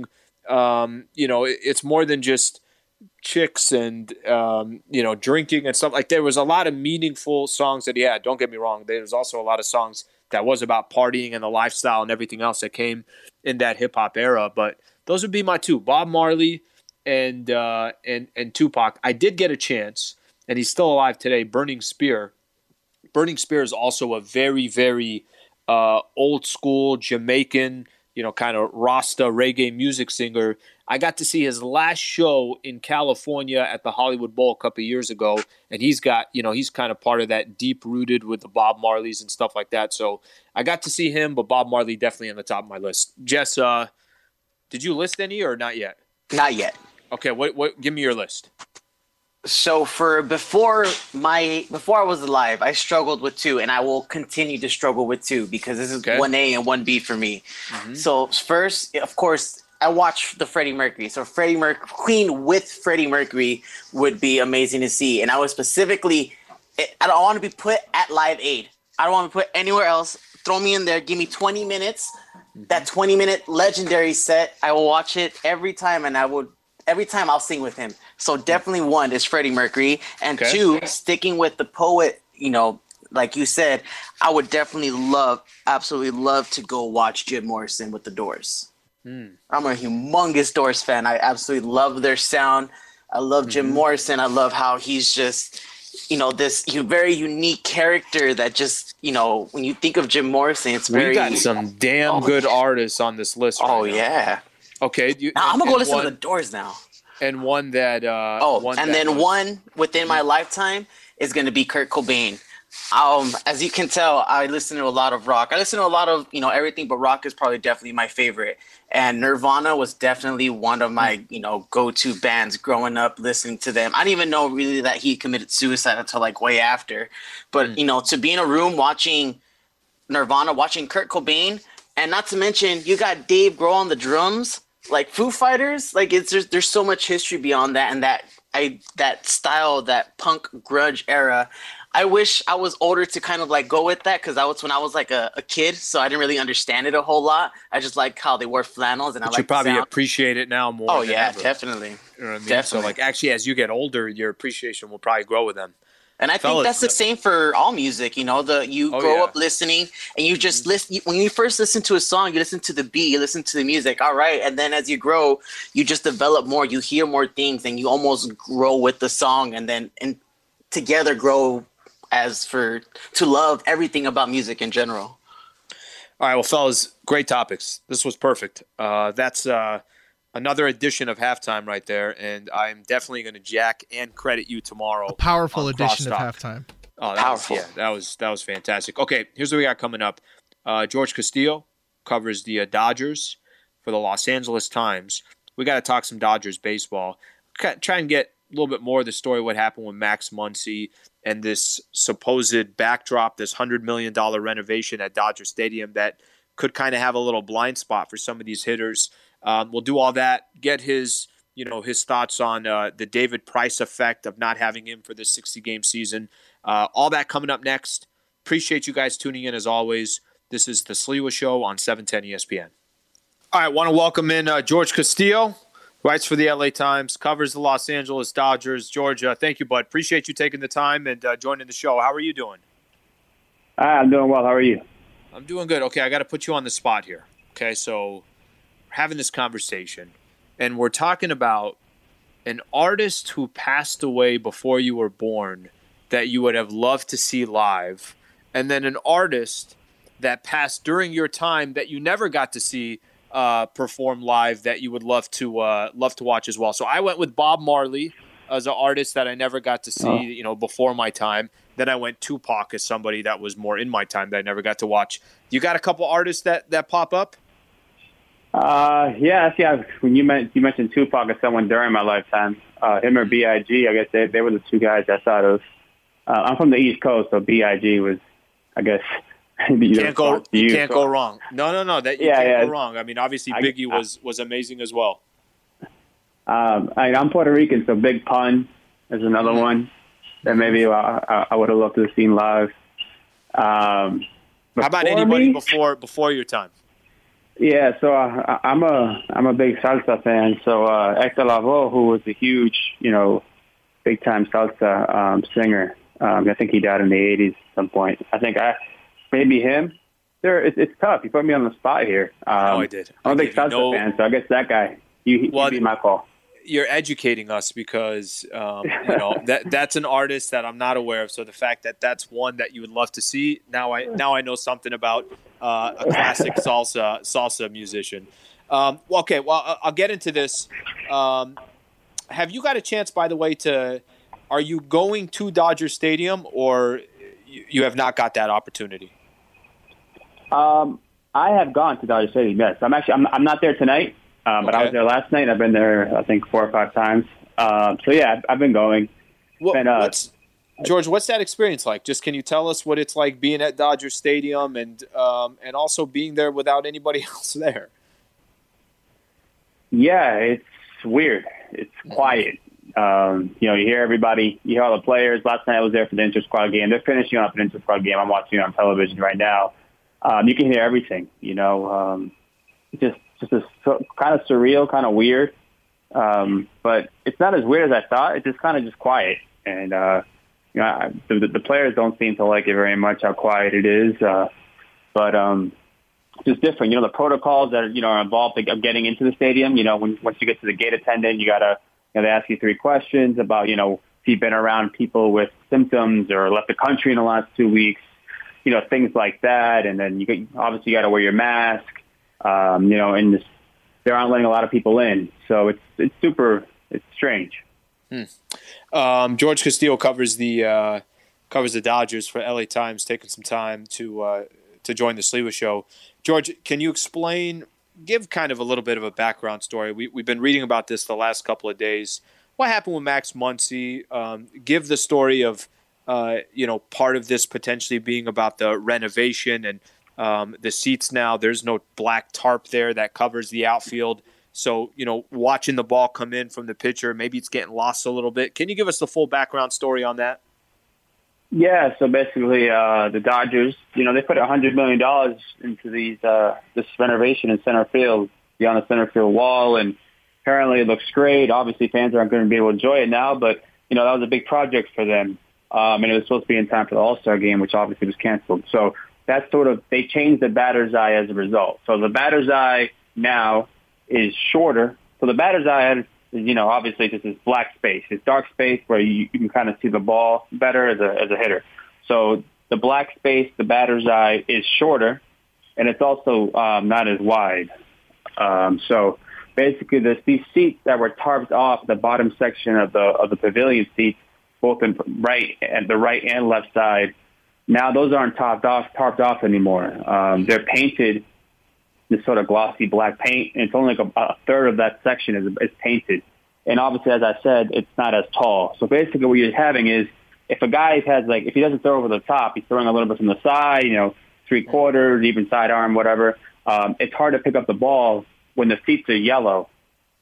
it's more than just chicks and, drinking and stuff. Like, there was a lot of meaningful songs that he had. Don't get me wrong. There was also a lot of songs that was about partying and the lifestyle and everything else that came in that hip hop era. But those would be my two, Bob Marley and Tupac. I did get a chance, and he's still alive today, Burning Spear. Burning Spear is also a very, very old school Jamaican, kind of Rasta reggae music singer. I got to see his last show in California at the Hollywood Bowl a couple of years ago, and he's got, he's kind of part of that deep rooted with the Bob Marleys and stuff like that. So I got to see him, but Bob Marley definitely on the top of my list. Jess, did you list any or not yet? Not yet. Okay, what? Give me your list. So before I was alive, I struggled with two, and I will continue to struggle with two because this is 1A and 1B for me. Mm-hmm. So first, of course, I watched the Freddie Mercury. So Queen with Freddie Mercury would be amazing to see. And I was specifically, I don't want to be put at Live Aid. I don't want to put anywhere else. Throw me in there. Give me 20 minutes. Mm-hmm. That 20-minute legendary set, I will watch it every time, and every time I'll sing with him. So definitely one is Freddie Mercury. And two, sticking with the poet, like you said, I would definitely absolutely love to go watch Jim Morrison with the Doors. I'm a humongous Doors fan. I absolutely love their sound. I love Jim Morrison. I love how he's just, this very unique character that just, when you think of Jim Morrison, it's very... We got some damn good artists on this list right now. Yeah. Okay. I'm going to go listen to the Doors now. And one that one within my lifetime is going to be Kurt Cobain. As you can tell, I listen to a lot of rock. I listen to a lot of, everything, but rock is probably definitely my favorite. And Nirvana was definitely one of my, go-to bands growing up listening to them. I didn't even know really that he committed suicide until like way after. But, to be in a room watching Nirvana, watching Kurt Cobain, and not to mention you got Dave Grohl on the drums, like Foo Fighters, like there's so much history beyond that, and that style, that punk grunge era. I wish I was older to kind of like go with that, because that was when I was like a kid, so I didn't really understand it a whole lot. I just like how they wore flannels, and you probably appreciate it now more. Oh yeah, definitely. You know what I mean? Definitely. So like actually, as you get older, your appreciation will probably grow with them. And I think that's the same for all music. You grow up listening, and you just listen. When you first listen to a song, you listen to the beat, you listen to the music. All right, and then as you grow, you just develop more. You hear more things, and you almost grow with the song, and then together grow to love everything about music in general. All right, well, fellas, great topics. This was perfect. That's another edition of Halftime right there, and I'm definitely going to jack and credit you tomorrow. A powerful edition of Halftime. Oh, powerful. That was fantastic. Okay, here's what we got coming up. George Castillo covers the Dodgers for the Los Angeles Times. We got to talk some Dodgers baseball. Try and get a little bit more of the story, what happened with Max Muncy and this supposed backdrop, this $100 million renovation at Dodger Stadium that could kind of have a little blind spot for some of these hitters. We'll do all that, get his thoughts on the David Price effect of not having him for this 60-game season. All that coming up next. Appreciate you guys tuning in as always. This is the Sliwa Show on 710 ESPN. All right, want to welcome in George Castillo, writes for the LA Times, covers the Los Angeles Dodgers. George, thank you, bud. Appreciate you taking the time and joining the show. How are you doing? I'm doing well. How are you? I'm doing good. Okay, I got to put you on the spot here. Okay, so we're having this conversation, and we're talking about an artist who passed away before you were born that you would have loved to see live, and then an artist that passed during your time that you never got to see perform live that you would love to watch as well. So I went with Bob Marley as an artist that I never got to see, before my time. Then I went Tupac as somebody that was more in my time that I never got to watch. You got a couple artists that pop up? Yeah. When you mentioned Tupac as someone during my lifetime, him or B.I.G., I guess they were the two guys I thought of. I'm from the East Coast, so B.I.G. was, I guess. You can't go wrong. No. That you can't go wrong. I mean, obviously Biggie was amazing as well. I'm Puerto Rican, so Big Pun is another one that maybe I would have loved to have seen live. How about anybody before your time? Yeah, so I'm a big salsa fan. So Hector Lavoe, who was a huge, big time salsa singer. I think he died in the '80s at some point. I think maybe him. It's tough. You put me on the spot here. I did. I'm a big salsa fan, so I guess that guy. He'd be my call. You're educating us because that's an artist that I'm not aware of. So the fact that that's one that you would love to see, now I know something about a classic salsa musician. Okay, well I'll get into this. Have you got a chance, by the way, are you going to Dodger Stadium, or you have not got that opportunity? I have gone to Dodger Stadium. Yes, I'm not there tonight. But I was there last night. I've been there, I think, 4 or 5 times. So yeah, I've been going. George, what's that experience like? Just can you tell us what it's like being at Dodger Stadium and also being there without anybody else there? Yeah, it's weird. It's quiet. You hear everybody. You hear all the players. Last night I was there for the inter-squad game. They're finishing up an inter-squad game. I'm watching it on television right now. You can hear everything. Just kind of surreal, kind of weird. But it's not as weird as I thought. It's just kind of just quiet. And, the players don't seem to like it very much, how quiet it is. But just different. The protocols that are involved of getting into the stadium, once you get to the gate attendant, they ask you 3 questions about, if you've been around people with symptoms or left the country in the last 2 weeks, things like that. And then you got to wear your mask. And there aren't letting a lot of people in. So it's super, It's strange. George Castillo covers the Dodgers for LA Times, taking some time to join the Sliwa Show. George, can you give kind of a little bit of a background story? We've been reading about this the last couple of days. What happened with Max Muncy? Give the story of part of this potentially being about the renovation and the seats now. There's no black tarp there that covers the outfield. So, watching the ball come in from the pitcher, maybe it's getting lost a little bit. Can you give us the full background story on that? Yeah, so basically the Dodgers, they put $100 million into this renovation in center field, beyond the center field wall, and apparently it looks great. Obviously, fans aren't going to be able to enjoy it now, but, that was a big project for them. And it was supposed to be in time for the All-Star game, which obviously was canceled. So that's they changed the batter's eye as a result. So the batter's eye now is shorter. So the batter's eye, obviously this is black space. It's dark space where you can kind of see the ball better as a hitter. So the black space, the batter's eye is shorter, and it's also not as wide. So basically these seats that were tarped off the bottom section of the pavilion seats, both in the right and left side, now those aren't tarped off anymore. They're painted this sort of glossy black paint, and it's only like a third of that section is painted. And obviously, as I said, it's not as tall. So basically what you're having is if a guy if he doesn't throw over the top, he's throwing a little bit from the side, 3/4, even sidearm, whatever. It's hard to pick up the ball when the seats are yellow.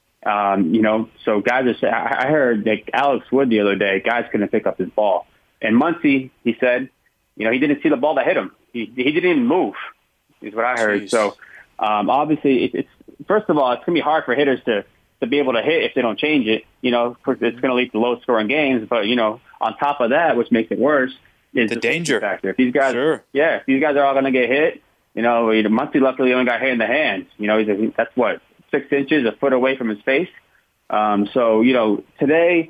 So guys are saying, I heard Alex Wood the other day, guys couldn't pick up his ball. And Muncy, he said, he didn't see the ball that hit him. He didn't even move, is what I heard. Jeez. So obviously, it's first of all, it's going to be hard for hitters to be able to hit if they don't change it. Of course, it's going to lead to low-scoring games. But, on top of that, which makes it worse, is the danger factor. If these guys, if these guys are all going to get hit, Muncy luckily only got hit in the hands. That's what, 6 inches, a foot away from his face. So, today,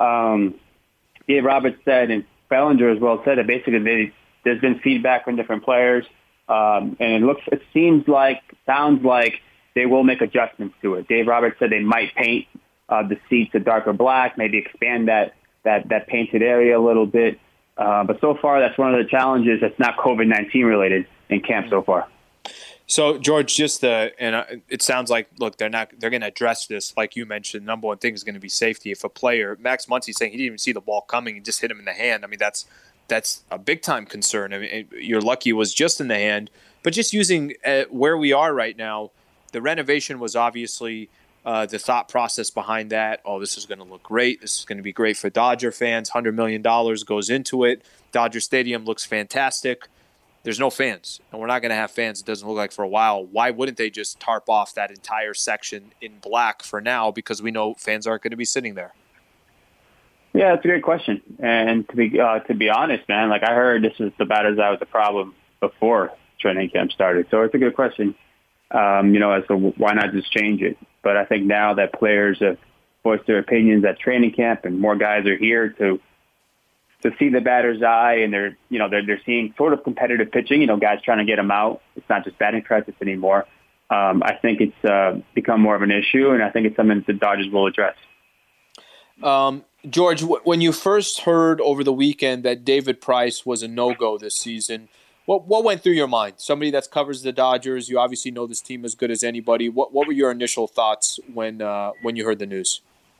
Dave Roberts said, and Bellinger as well said that basically there's been feedback from different players. And it sounds like they will make adjustments to it. Dave Roberts said they might paint the seats a darker black, maybe expand that painted area a little bit. But so far, that's one of the challenges that's not COVID-19 related in camp so far. So George, it sounds like, look, they're going to address this. Like you mentioned, the number one thing is going to be safety. If a player, Max Muncy saying he didn't even see the ball coming and just hit him in the hand. I mean, that's a big time concern. I mean, you're lucky it was just in the hand, but just using where we are right now, the renovation was obviously the thought process behind that. Oh, this is going to look great. This is going to be great for Dodger fans. $100 million goes into it. Dodger Stadium looks fantastic. There's no fans, and we're not going to have fans, it doesn't look like, for a while. Why wouldn't they just tarp off that entire section in black for now? Because we know fans aren't going to be sitting there. Yeah, that's a great question. And to be honest, man, I heard this is the batter's eye was the problem before training camp started. So it's a good question, as to why not just change it. But I think now that players have voiced their opinions at training camp and more guys are here to see the batter's eye, and they're seeing sort of competitive pitching, guys trying to get them out. It's not just batting practice anymore. I think it's become more of an issue, and I think it's something that the Dodgers will address. George, when you first heard over the weekend that David Price was a no-go this season, what went through your mind? Somebody that covers the Dodgers, you obviously know this team as good as anybody. What were your initial thoughts when you heard the news?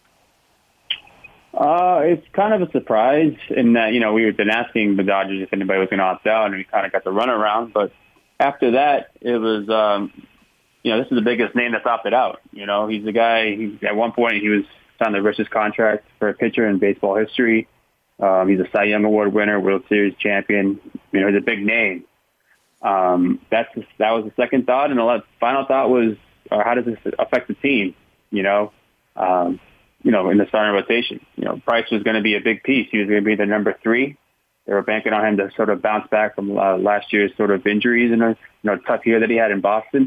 It's kind of a surprise in that, we had been asking the Dodgers if anybody was going to opt out, and we kind of got the runaround. But after that, it was, this is the biggest name that's opted out. He's the guy, at one point, he was signed the richest contract for a pitcher in baseball history. He's a Cy Young Award winner, World Series champion. He's a big name. That was the second thought. And the final thought was, how does this affect the team? In the starting rotation. Price was going to be a big piece. He was going to be the number 3. They were banking on him to sort of bounce back from last year's sort of injuries and a tough year that he had in Boston.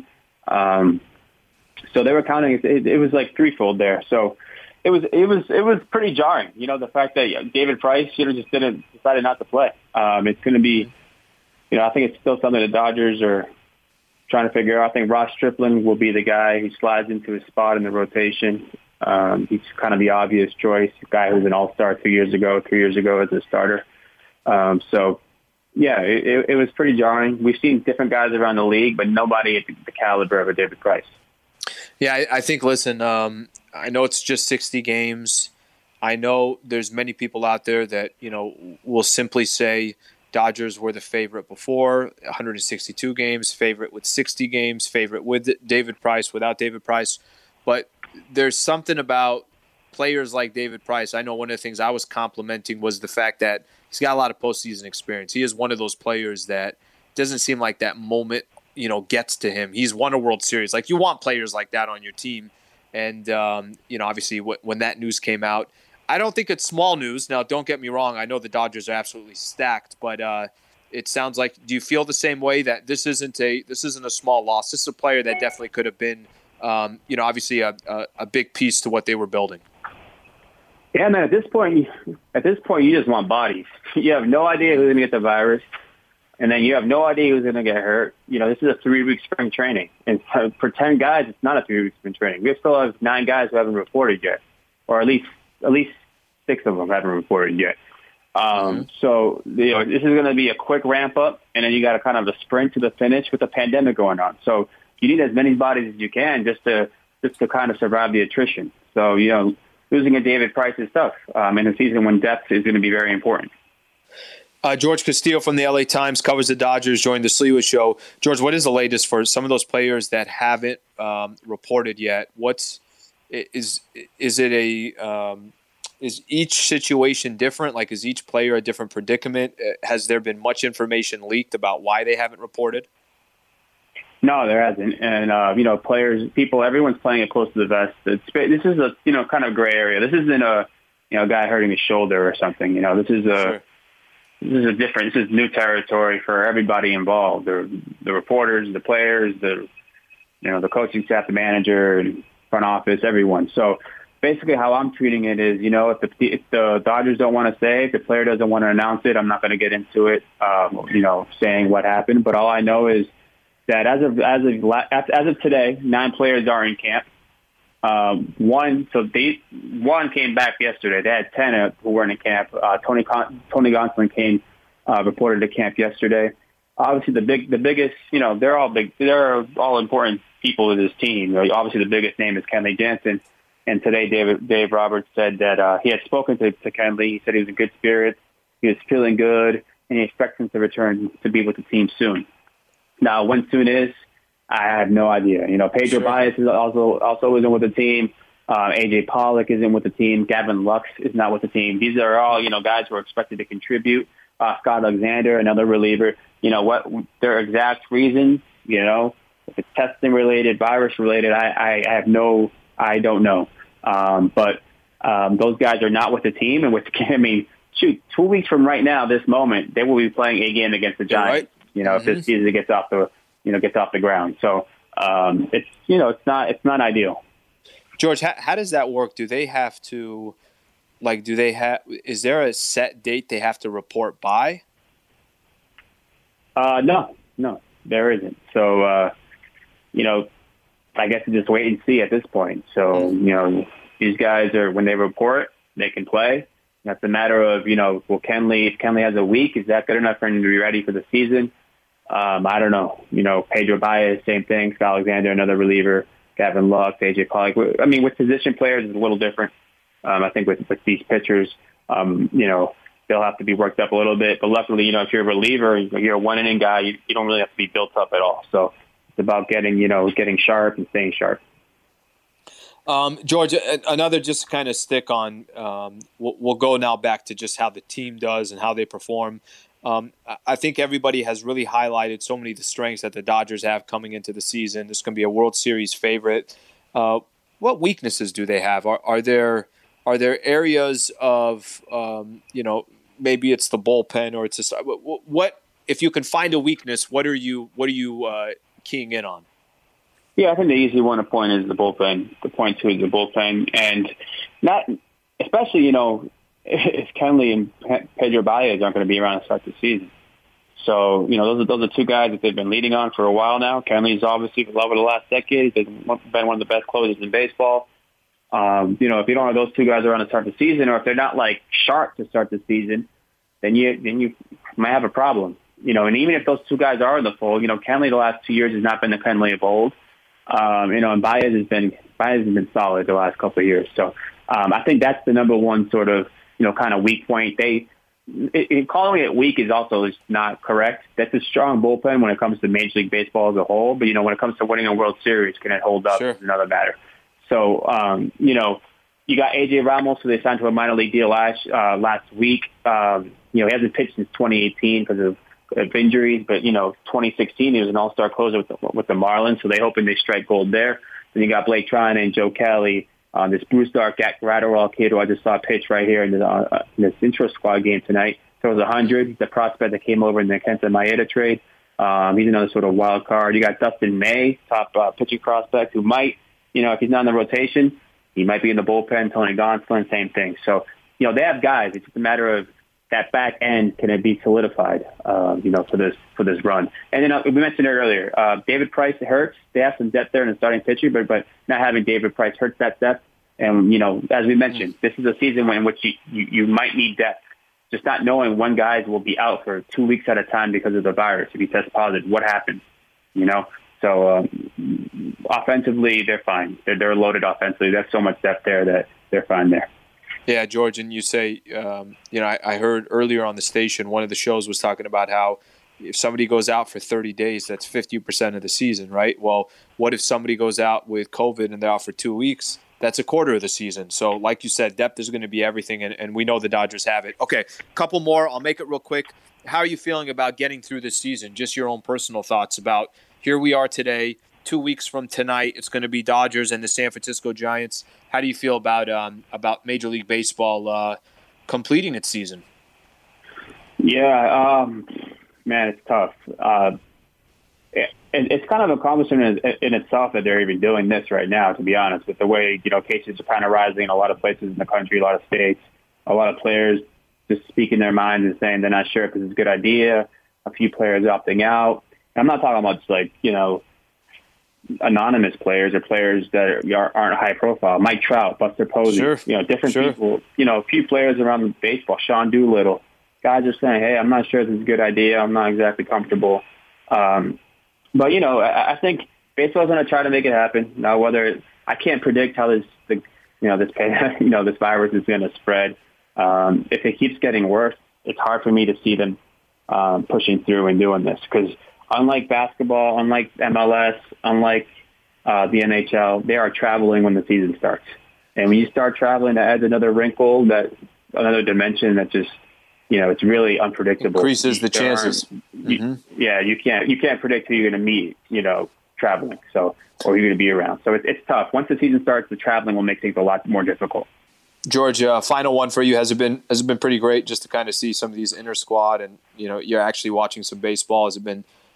So they were counting. It was like threefold there. So it was pretty jarring. The fact that David Price just decided not to play. It's going to be, I think it's still something the Dodgers are trying to figure out. I think Ross Stripling will be the guy who slides into his spot in the rotation. He's kind of the obvious choice, a guy who's an all-star 3 years ago as a starter. So, yeah, it was pretty jarring. We've seen different guys around the league, but nobody at the caliber of a David Price. Yeah, I think, listen, I know it's just 60 games. I know there's many people out there that, will simply say Dodgers were the favorite before, 162 games, favorite with 60 games, favorite with David Price, without David Price. But there's something about players like David Price. I know one of the things I was complimenting was the fact that he's got a lot of postseason experience. He is one of those players that doesn't seem like that moment, gets to him. He's won a World Series. Like, you want players like that on your team. And, obviously when that news came out, I don't think it's small news. Now, don't get me wrong. I know the Dodgers are absolutely stacked, but it sounds like, do you feel the same way that this isn't a small loss? This is a player that definitely could have been, obviously a big piece to what they were building. Yeah, man. At this point, you just want bodies. You have no idea who's going to get the virus, and then you have no idea who's going to get hurt. This is a 3-week spring training, and for 10 guys, it's not a 3-week spring training. We still have 9 guys who haven't reported yet, or at least 6 of them haven't reported yet. So, this is going to be a quick ramp up, and then you got a kind of a sprint to the finish with the pandemic going on. So you need as many bodies as you can just to kind of survive the attrition. So, losing a David Price is tough in a season when depth is going to be very important. George Castillo from the LA Times covers the Dodgers, joined the Sliwa Show. George, what is the latest for some of those players that haven't reported yet? Is each situation different? Like, is each player a different predicament? Has there been much information leaked about why they haven't reported? No, there hasn't. And, players, people, everyone's playing it close to the vest. This is a, kind of gray area. This isn't a, guy hurting his shoulder or something. This is different. This is new territory for everybody involved. The reporters, the players, the coaching staff, the manager, and front office, everyone. So basically how I'm treating it is, if the Dodgers don't want to say, if the player doesn't want to announce it, I'm not going to get into it, saying what happened. But all I know is that as of today, 9 players are in camp. One came back yesterday. They had 10 who weren't in camp. Tony Gonsolin reported to camp yesterday. Obviously, the biggest, they're all big. They're all important people in this team. Obviously, the biggest name is Kenley Jansen. And today, Dave Roberts said that he had spoken to Kenley. He said he was in good spirits. He was feeling good, and he expects him to return to be with the team soon. Now, when soon is, I have no idea. Pedro Baez is also isn't with the team. AJ Pollock isn't with the team. Gavin Lux is not with the team. These are all, guys who are expected to contribute. Scott Alexander, another reliever. What their exact reasons, if it's testing related, virus related, I don't know. But those guys are not with the team. And 2 weeks from right now, this moment, they will be playing a game against the Giants. Right. If this season gets off the ground. So it's not ideal. George, how does that work? Do they have to, is there a set date they have to report by? No, there isn't. So, I guess just wait and see at this point. So, these guys when they report, they can play. That's a matter of, if Kenley has a week, is that good enough for him to be ready for the season? I don't know. Pedro Baez, same thing. Scott Alexander, another reliever. Gavin Lux, AJ Pollock. With position players, it's a little different. I think with these pitchers, they'll have to be worked up a little bit. But luckily, if you're a reliever, you're a one-inning guy, you don't really have to be built up at all. So it's about getting sharp and staying sharp. George, another just kind of stick on, we'll go now back to just how the team does and how they perform. I think everybody has really highlighted so many of the strengths that the Dodgers have coming into the season. This is going to be a World Series favorite. What weaknesses do they have? Are there areas of, maybe it's the bullpen or it's just, what if you can find a weakness, what are you keying in on? Yeah, I think the easy one to point is the bullpen. The point two is the bullpen, and not especially if Kenley and Pedro Baez aren't going to be around to start the season. So those are 2 guys that they've been leading on for a while now. Kenley's obviously the love of the last decade. He's been one of the best closers in baseball. If you don't have those two guys around to start the season, or if they're not like sharp to start the season, then you might have a problem. And even if those two guys are in the fold, Kenley the last 2 years has not been the Kenley of old. And Baez has been solid the last couple of years. So I think that's the number one sort of kind of weak point. Calling it weak is also not correct. That's a strong bullpen when it comes to Major League Baseball as a whole. But, when it comes to winning a World Series, can it hold up? Sure. Is another matter. So, you got A.J. Ramos, who they signed to a minor league deal last week. He hasn't pitched since 2018 because of injuries. But, 2016, he was an all-star closer with the Marlins. So they're hoping they strike gold there. Then you got Blake Trine and Joe Kelly. This Bruce Dark Gratterall kid who I just saw pitch right here in this intro squad game tonight. Throws 100. He's the prospect that came over in the Kenta Maeda trade. He's another sort of wild card. You got Dustin May, top pitching prospect, who might, if he's not in the rotation, he might be in the bullpen. Tony Gonsolin, same thing. So, they have guys. It's just a matter of that back end, can it be solidified, for this run. And then we mentioned it earlier, David Price, it hurts. They have some depth there in the starting pitcher, but not having David Price hurts that depth. And, as we mentioned, this is a season in which you might need depth. Just not knowing when guys will be out for 2 weeks at a time because of the virus. If he tests positive, what happens? So offensively, they're fine. They're loaded offensively. There's so much depth there that they're fine there. Yeah, George, and you say, I heard earlier on the station, one of the shows was talking about how if somebody goes out for 30 days, that's 50% of the season, right? Well, what if somebody goes out with COVID and they're out for 2 weeks? That's a quarter of the season. So like you said, depth is going to be everything, and we know the Dodgers have it. Okay, a couple more. I'll make it real quick. How are you feeling about getting through this season? Just your own personal thoughts about here we are today, 2 weeks from tonight. It's going to be Dodgers and the San Francisco Giants. How do you feel about Major League Baseball completing its season? Yeah, man, it's tough. It's kind of an accomplishment in itself that they're even doing this right now, to be honest, with the way, cases are kind of rising in a lot of places in the country, a lot of states, a lot of players just speaking their minds and saying they're not sure if this is a good idea, a few players opting out. And I'm not talking about just anonymous players or players that aren't high profile. Mike Trout, Buster Posey, sure. Different people, a few players around baseball, Sean Doolittle. Guys are saying, hey, I'm not sure this is a good idea. I'm not exactly comfortable. But, I think baseball's going to try to make it happen. Now, I can't predict how this virus is going to spread. If it keeps getting worse, it's hard for me to see them pushing through and doing this because unlike basketball, unlike MLS, unlike the NHL, they are traveling when the season starts. And when you start traveling, that adds another wrinkle, another dimension that just, it's really unpredictable. Increases the chances. Yeah, you can't predict who you're going to meet, traveling, or who you're going to be around. So it's tough. Once the season starts, the traveling will make things a lot more difficult. George, final one for you. Has it been pretty great just to kind of see some of these inner squad and, you're actually watching some baseball? Has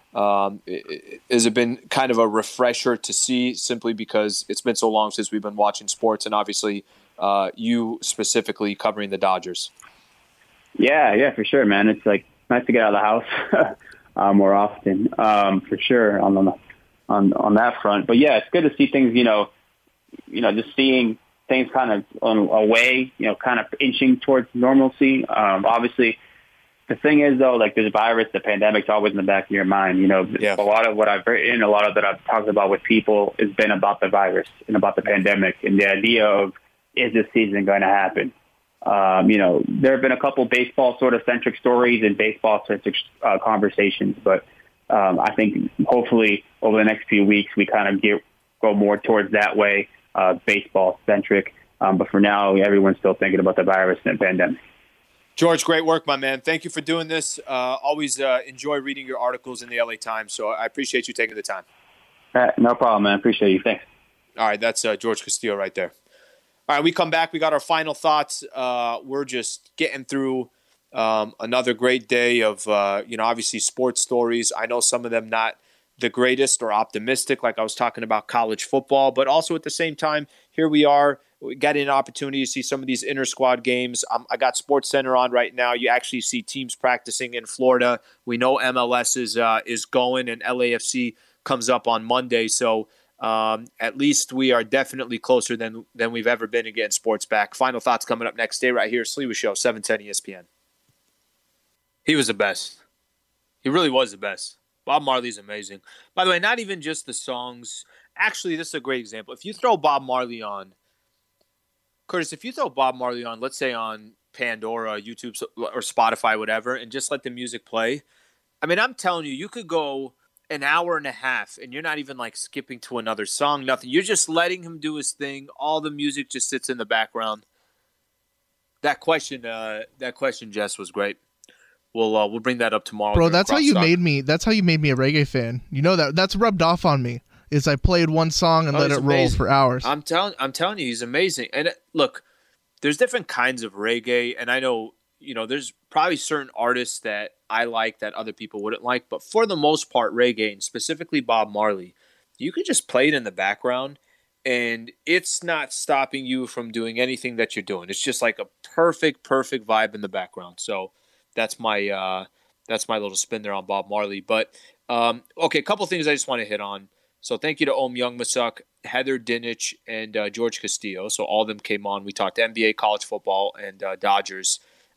it been kind of a refresher to see simply because it's been so long since we've been watching sports and obviously you specifically covering the Dodgers? Yeah, for sure, man. It's nice to get out of the house more often, for sure on that front. But yeah, it's good to see things, just seeing things kind of on a way, kind of inching towards normalcy. Obviously, the thing is though, this virus, the pandemic's always in the back of your mind. A lot of what I've written, a lot of that I've talked about with people has been about the virus and about the pandemic and the idea of, is this season going to happen? There have been a couple baseball sort of centric stories and baseball centric conversations, but I think hopefully over the next few weeks we kind of go more towards that way, baseball centric. But for now, everyone's still thinking about the virus and the pandemic. George, great work, my man. Thank you for doing this. Always enjoy reading your articles in the LA Times. So I appreciate you taking the time. No problem, man. Appreciate you. Thanks. All right. That's George Castillo right there. All right, we come back. We got our final thoughts. We're just getting through another great day of, obviously sports stories. I know some of them not the greatest or optimistic, like I was talking about college football, but also at the same time, here we are. We got an opportunity to see some of these inter squad games. I got SportsCenter on right now. You actually see teams practicing in Florida. We know MLS is going, and LAFC comes up on Monday. So At least we are definitely closer than we've ever been to getting sports back. Final thoughts coming up next. Stay right here. Sliwa Show, 710 ESPN. He was the best. He really was the best. Bob Marley's amazing. By the way, not even just the songs. Actually, this is a great example. If you throw Bob Marley on, Curtis, if you throw Bob Marley on, let's say on Pandora, YouTube, or Spotify, whatever, and just let the music play, I mean, I'm telling you, you could go an hour and a half, and you're not even like skipping to another song, nothing. You're just letting him do his thing. All the music just sits in the background. That question, Jess, was great. We'll bring that up tomorrow. Bro, that's how you made me. That's how you made me a reggae fan. You know that's rubbed off on me. Is I played one song and let it roll for hours. I'm telling you, he's amazing. And look, there's different kinds of reggae, and I know there's probably certain artists that I like that other people wouldn't like, but for the most part, reggae, and specifically Bob Marley, you can just play it in the background, and it's not stopping you from doing anything that you're doing. It's just like a perfect vibe in the background. So that's my little spin there on Bob Marley. But okay, a couple things I just want to hit on. So thank you to Om Youngmasuk, Heather Dinich, and George Castillo. So all of them came on. We talked NBA, college football, and Dodgers.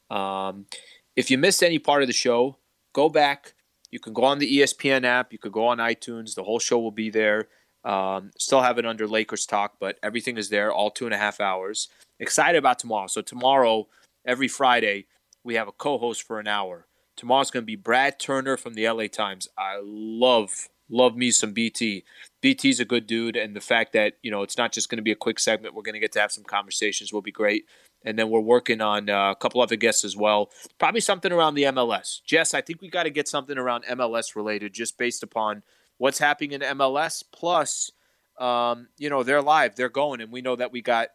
If you missed any part of the show, go back. You can go on the ESPN app. You could go on iTunes. The whole show will be there. Still have it under Lakers Talk, but everything is there, all 2.5 hours. Excited about tomorrow. So tomorrow, every Friday, we have a co-host for an hour. Tomorrow's going to be Brad Turner from the LA Times. I love me some BT. BT's a good dude, and the fact that, it's not just going to be a quick segment. We're going to get to have some conversations will be great. And then we're working on a couple other guests as well. Probably something around the MLS. Jess, I think we got to get something around MLS related just based upon what's happening in MLS. Plus, they're live. They're going, and we know that we got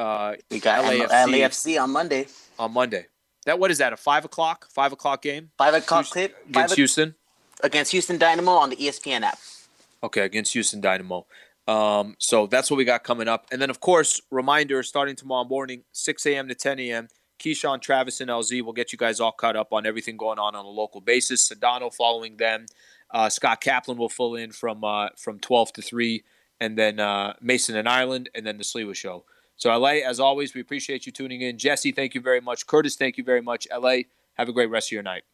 LAFC on Monday. On Monday. What is that, a 5 o'clock? 5 o'clock game? 5 o'clock clip. Against Houston? Against Houston Dynamo on the ESPN app. Okay, against Houston Dynamo. So that's what we got coming up. And then, of course, reminder, starting tomorrow morning, 6 a.m. to 10 a.m., Keyshawn, Travis, and LZ will get you guys all caught up on everything going on a local basis. Sedano following them. Scott Kaplan will fill in from 12 to 3, and then Mason and Ireland, and then the Sliwa Show. So, LA, as always, we appreciate you tuning in. Jesse, thank you very much. Curtis, thank you very much. LA, have a great rest of your night.